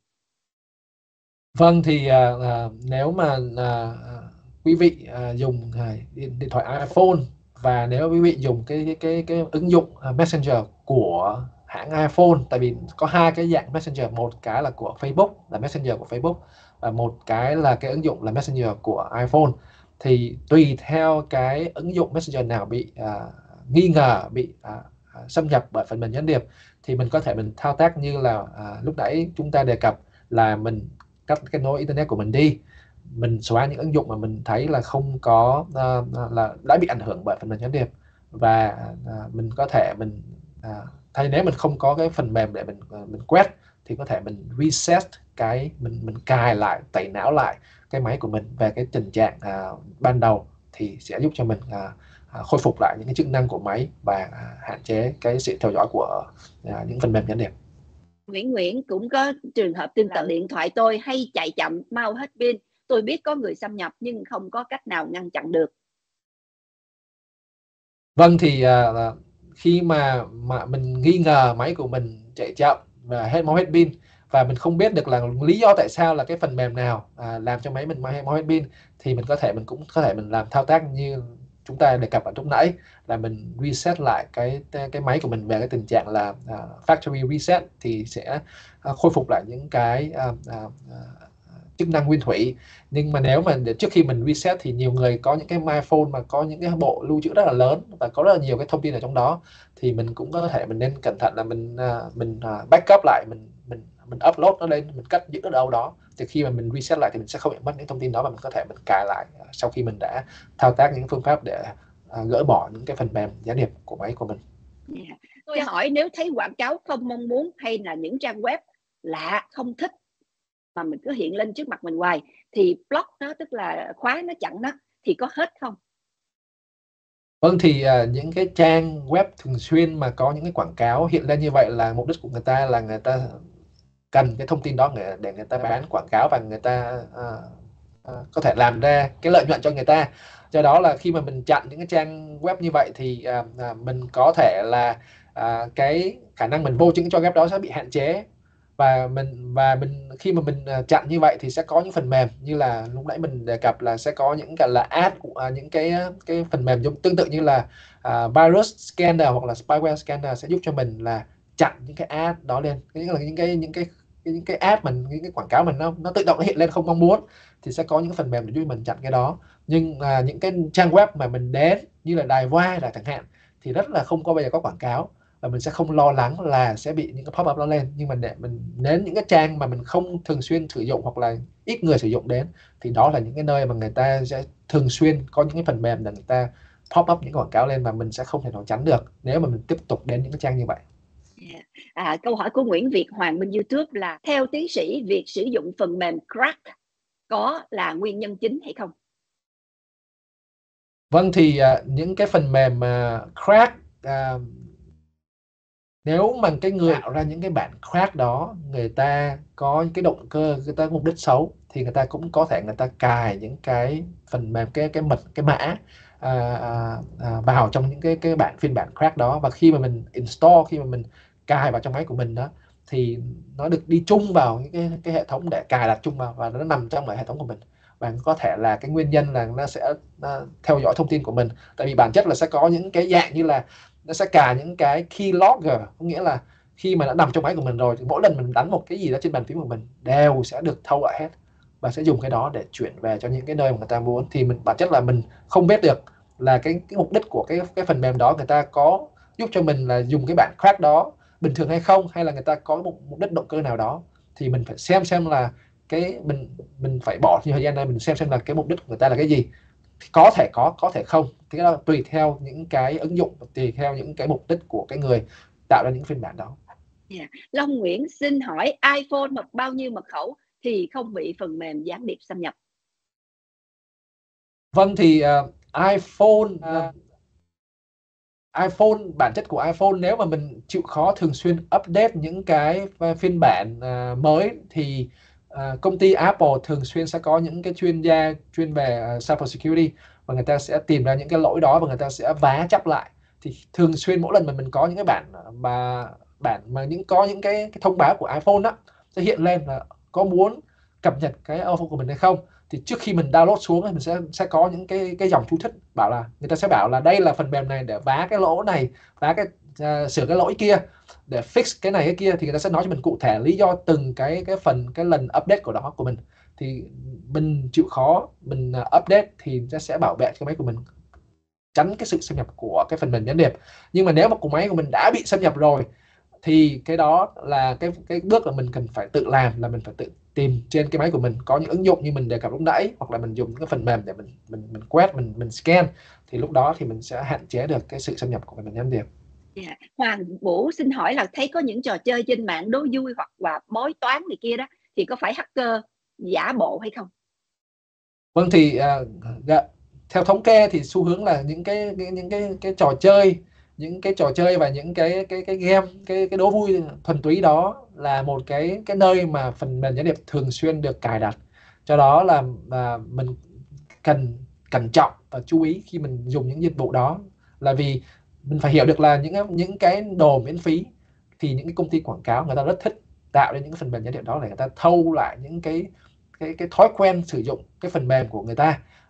Vâng, thì nếu mà quý vị dùng điện thoại iPhone, và nếu quý vị dùng cái ứng dụng Messenger của hãng iPhone, tại vì có hai cái dạng Messenger, một cái là của Facebook, là Messenger của Facebook, và một cái là cái ứng dụng là Messenger của iPhone. Thì tùy theo cái ứng dụng Messenger nào bị nghi ngờ bị xâm nhập bởi phần mềm gián điệp thì mình có thể mình thao tác như là lúc nãy chúng ta đề cập, là mình cắt kết nối internet của mình đi, mình xóa những ứng dụng mà mình thấy là không có là đã bị ảnh hưởng bởi phần mềm gián điệp, và mình có thể mình thay, nếu mình không có cái phần mềm để mình quét thì có thể mình reset mình cài lại, tẩy não lại cái máy của mình về cái tình trạng ban đầu, thì sẽ giúp cho mình khôi phục lại những cái chức năng của máy và hạn chế cái sự theo dõi của những phần mềm gián điệp. Nguyễn cũng có trường hợp tương tự, điện thoại tôi hay chạy chậm, mau hết pin. Tôi biết có người xâm nhập nhưng không có cách nào ngăn chặn được. Vâng, thì khi mà mình nghi ngờ máy của mình chạy chậm và mau hết pin, và mình không biết được là lý do tại sao là cái phần mềm nào làm cho máy mình mau hết pin, thì mình cũng có thể mình làm thao tác như chúng ta đề cập ở lúc nãy, là mình reset lại cái máy của mình về cái tình trạng là factory reset, thì sẽ khôi phục lại những cái chức năng nguyên thủy. Nhưng mà nếu mà trước khi mình reset thì nhiều người có những cái iPhone mà có những cái bộ lưu trữ rất là lớn và có rất là nhiều cái thông tin ở trong đó, thì mình cũng có thể mình nên cẩn thận là mình backup lại, mình upload nó lên, mình cất giữ ở đâu đó, thì khi mà mình reset lại thì mình sẽ không bị mất những thông tin đó, và mình có thể mình cài lại sau khi mình đã thao tác những phương pháp để gỡ bỏ những cái phần mềm gián điệp của máy của mình. Tôi hỏi, nếu thấy quảng cáo không mong muốn hay là những trang web lạ không thích mà mình cứ hiện lên trước mặt mình hoài, thì block nó, tức là khóa nó, chặn nó, thì có hết không? Vâng, thì những cái trang web thường xuyên mà có những cái quảng cáo hiện lên như vậy là mục đích của người ta là người ta cần cái thông tin đó để người ta bán quảng cáo, và người ta có thể làm ra cái lợi nhuận cho người ta. Do đó là khi mà mình chặn những cái trang web như vậy thì mình có thể là cái khả năng mình vô những cái trang web đó sẽ bị hạn chế. Và mình khi mà mình chặn như vậy thì sẽ có những phần mềm như là lúc nãy mình đề cập, là sẽ có những cái là ad, những cái phần mềm tương tự như là virus scanner hoặc là spyware scanner sẽ giúp cho mình là chặn những cái ad đó lên, những cái ad mình, những cái quảng cáo mình nó tự động hiện lên không mong muốn, thì sẽ có những phần mềm để giúp mình chặn cái đó. Nhưng những cái trang web mà mình đến như là đài Voa chẳng hạn thì rất là không có bao giờ có quảng cáo, và mình sẽ không lo lắng là sẽ bị những cái pop-up đó lên. Nhưng mà để mình đến những cái trang mà mình không thường xuyên sử dụng hoặc là ít người sử dụng đến, thì đó là những cái nơi mà người ta sẽ thường xuyên có những cái phần mềm để người ta pop up những quảng cáo lên, mà mình sẽ không thể nào tránh được nếu mà mình tiếp tục đến những cái trang như vậy. Câu hỏi của Nguyễn Việt Hoàng bên YouTube là, theo tiến sĩ, việc sử dụng phần mềm crack có là nguyên nhân chính hay không? Vâng, thì những cái phần mềm crack, nếu mà cái người tạo ra những cái bản crack đó, người ta có cái động cơ, người ta có mục đích xấu, thì người ta cũng có thể người ta cài những cái phần mềm, cái mã vào trong những cái phiên bản crack đó. Và khi mà mình install, khi mà mình cài vào trong máy của mình đó, thì nó được đi chung vào những cái hệ thống để cài đặt chung vào, và nó nằm trong lại hệ thống của mình. Và có thể là cái nguyên nhân là nó sẽ theo dõi thông tin của mình, tại vì bản chất là sẽ có những cái dạng như là nó sẽ cài những cái keylogger, có nghĩa là khi mà đã nằm trong máy của mình rồi thì mỗi lần mình đánh một cái gì đó trên bàn phím của mình đều sẽ được thâu lại hết, và sẽ dùng cái đó để chuyển về cho những cái nơi mà người ta muốn. Thì bản chất là mình không biết được là cái mục đích của cái phần mềm đó, người ta có giúp cho mình là dùng cái bản crack đó bình thường hay không, hay là người ta có một mục đích động cơ nào đó. Thì mình phải xem là cái mình phải bỏ nhiều thời gian ra mình xem là cái mục đích của người ta là cái gì. Thì có thể không, thì đó tùy theo những cái ứng dụng, tùy theo những cái mục đích của cái người tạo ra những phiên bản đó. Long Nguyễn xin hỏi, iPhone hoặc bao nhiêu mật khẩu thì không bị phần mềm gián điệp xâm nhập? Vâng, thì iPhone, bản chất của iPhone, nếu mà mình chịu khó thường xuyên update những cái phiên bản mới, thì công ty Apple thường xuyên sẽ có những cái chuyên gia chuyên về cyber security, và người ta sẽ tìm ra những cái lỗi đó và người ta sẽ vá chắp lại. Thì thường xuyên mỗi lần mà mình có những cái bản mà có những cái thông báo của iPhone đó sẽ hiện lên là có muốn cập nhật cái iPhone của mình hay không, thì trước khi mình download xuống thì mình sẽ có những cái dòng chú thích bảo là, người ta sẽ bảo là đây là phần mềm này để vá cái lỗ này, vá cái sửa cái lỗi kia, để fix cái này cái kia. Thì người ta sẽ nói cho mình cụ thể lý do từng cái lần update của đó của mình. Thì mình chịu khó mình update thì nó sẽ bảo vệ cái máy của mình, tránh cái sự xâm nhập của cái phần mềm gián điệp. Nhưng mà nếu mà máy của mình đã bị xâm nhập rồi thì cái đó là cái bước là mình cần phải tự làm, là mình phải tự tìm trên cái máy của mình có những ứng dụng như mình đề cập lúc nãy, hoặc là mình dùng những cái phần mềm để mình quét, mình scan, thì lúc đó thì mình sẽ hạn chế được cái sự xâm nhập của phần mềm gián điệp. Hoàng Vũ xin hỏi là, thấy có những trò chơi trên mạng đố vui hoặc là bói toán này kia đó, thì có phải hacker giả bộ hay không? Vâng, thì theo thống kê thì xu hướng là những cái trò chơi, những cái trò chơi và những cái game, cái đố vui thuần túy đó là một cái nơi mà phần mềm gián điệp thường xuyên được cài đặt. Do đó là mình cần cẩn trọng và chú ý khi mình dùng những dịch vụ đó, là vì mình phải hiểu được là những cái đồ miễn phí thì những cái công ty quảng cáo người ta rất thích tạo ra những cái phần mềm gián điệp đó để người ta thâu lại những cái thói quen sử dụng cái phần mềm của người ta.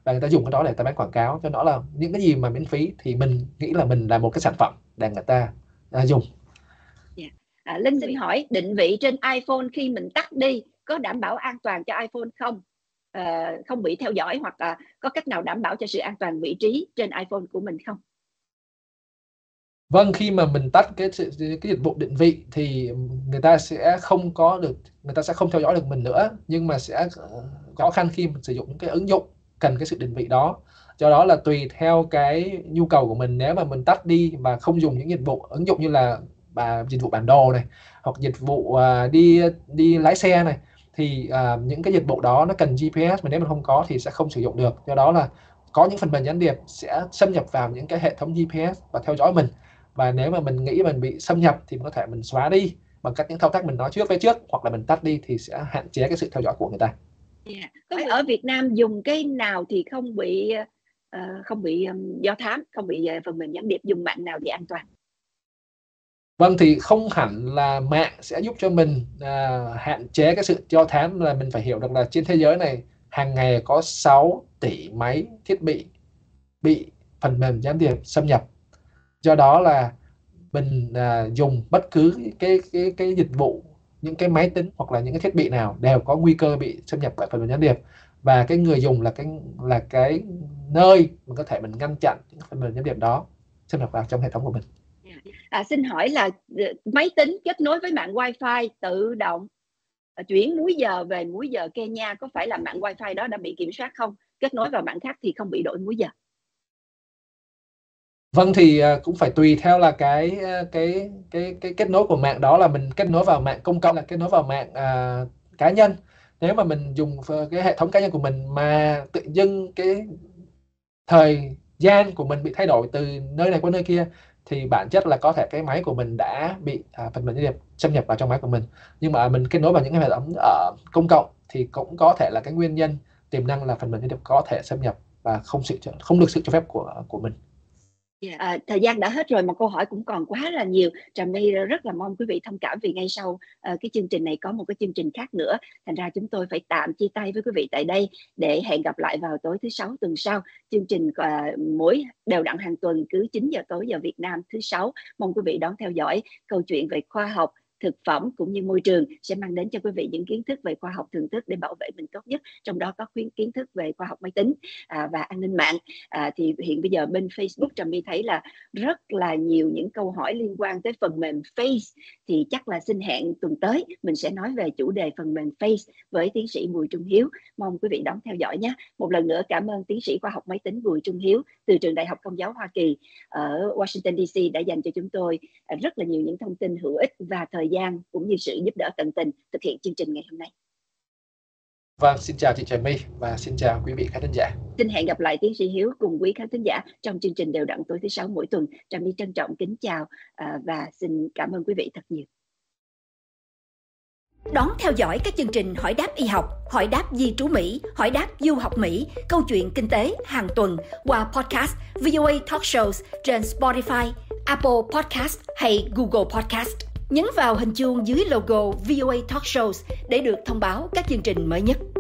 và người ta dùng cái đó để người ta bán quảng cáo, cho nó là những cái gì mà miễn phí thì mình nghĩ là mình là một cái sản phẩm để người ta dùng. Linh xin hỏi, định vị trên iPhone khi mình tắt đi có đảm bảo an toàn cho iPhone không? Không bị theo dõi, hoặc có cách nào đảm bảo cho sự an toàn vị trí trên iPhone của mình không? Vâng, khi mà mình tắt cái dịch vụ định vị thì người ta sẽ không theo dõi được mình nữa, nhưng mà sẽ khó khăn khi mình sử dụng những cái ứng dụng cần cái sự định vị đó. Do đó là tùy theo cái nhu cầu của mình, nếu mà mình tắt đi và không dùng những dịch vụ ứng dụng như là dịch vụ bản đồ này, hoặc dịch vụ đi lái xe này, thì những cái dịch vụ đó nó cần GPS, mà nếu mình không có thì sẽ không sử dụng được. Do đó là có những phần mềm gián điệp sẽ xâm nhập vào những cái hệ thống GPS và theo dõi mình, và nếu mà mình nghĩ mình bị xâm nhập thì mình có thể mình xóa đi bằng cách những thao tác mình nói trước, hoặc là mình tắt đi thì sẽ hạn chế cái sự theo dõi của người ta. Ở Việt Nam dùng cái nào thì không bị do thám, không bị phần mềm gián điệp, dùng mạng nào thì an toàn? Vâng, thì không hẳn là mạng sẽ giúp cho mình hạn chế cái sự do thám, là mình phải hiểu được là trên thế giới này hàng ngày có 6 tỷ máy thiết bị phần mềm gián điệp xâm nhập. Do đó là mình dùng bất cứ cái dịch vụ, những cái máy tính hoặc là những cái thiết bị nào đều có nguy cơ bị xâm nhập bởi phần mềm gián điệp, và cái người dùng là cái nơi mình có thể mình ngăn chặn những phần mềm gián điệp đó xâm nhập vào trong hệ thống của mình. Xin hỏi là máy tính kết nối với mạng Wi-Fi tự động chuyển múi giờ về múi giờ Kenya, có phải là mạng Wi-Fi đó đã bị kiểm soát không? Kết nối vào mạng khác thì không bị đổi múi giờ. Vâng, thì cũng phải tùy theo là cái kết nối của mạng đó, là mình kết nối vào mạng công cộng, là kết nối vào mạng cá nhân. Nếu mà mình dùng cái hệ thống cá nhân của mình mà tự dưng cái thời gian của mình bị thay đổi từ nơi này qua nơi kia, thì bản chất là có thể cái máy của mình đã bị phần mềm gián điệp xâm nhập vào trong máy của mình. Nhưng mà mình kết nối vào những cái hệ thống ở công cộng thì cũng có thể là cái nguyên nhân tiềm năng là phần mềm gián điệp có thể xâm nhập và không được sự cho phép của mình. Thời gian đã hết rồi mà câu hỏi cũng còn quá là nhiều. Trà My rất là mong quý vị thông cảm, vì ngay sau cái chương trình này có một cái chương trình khác nữa, thành ra chúng tôi phải tạm chia tay với quý vị tại đây, để hẹn gặp lại vào tối thứ Sáu tuần sau. Chương trình mỗi đều đặn hàng tuần cứ 9 giờ tối giờ Việt Nam thứ Sáu. Mong quý vị đón theo dõi. Câu chuyện về khoa học, thực phẩm cũng như môi trường sẽ mang đến cho quý vị những kiến thức về khoa học thường thức để bảo vệ mình tốt nhất, trong đó có kiến thức về khoa học máy tính và an ninh mạng. Thì hiện bây giờ bên Facebook Trà My thấy là rất là nhiều những câu hỏi liên quan tới phần mềm Face, thì chắc là xin hẹn tuần tới mình sẽ nói về chủ đề phần mềm Face với tiến sĩ Bùi Trung Hiếu. Mong quý vị đón theo dõi nhé. Một lần nữa cảm ơn tiến sĩ khoa học máy tính Bùi Trung Hiếu từ trường Đại học Công giáo Hoa Kỳ ở Washington DC đã dành cho chúng tôi rất là nhiều những thông tin hữu ích và thời gian cũng như sự giúp đỡ tận tình thực hiện chương trình ngày hôm nay. Vâng, xin chào chị Trà My và xin chào quý vị khán thính giả. Xin hẹn gặp lại tiến sĩ Hiếu cùng quý khán thính giả trong chương trình đều đặn tối thứ Sáu mỗi tuần. Trà My trân trọng kính chào và xin cảm ơn quý vị thật nhiều. Đón theo dõi các chương trình Hỏi đáp y học, Hỏi đáp di trú Mỹ, Hỏi đáp du học Mỹ, Câu chuyện kinh tế hàng tuần qua podcast VOA Talk Shows trên Spotify, Apple Podcast hay Google Podcast. Nhấn vào hình chuông dưới logo VOA Talk Shows để được thông báo các chương trình mới nhất.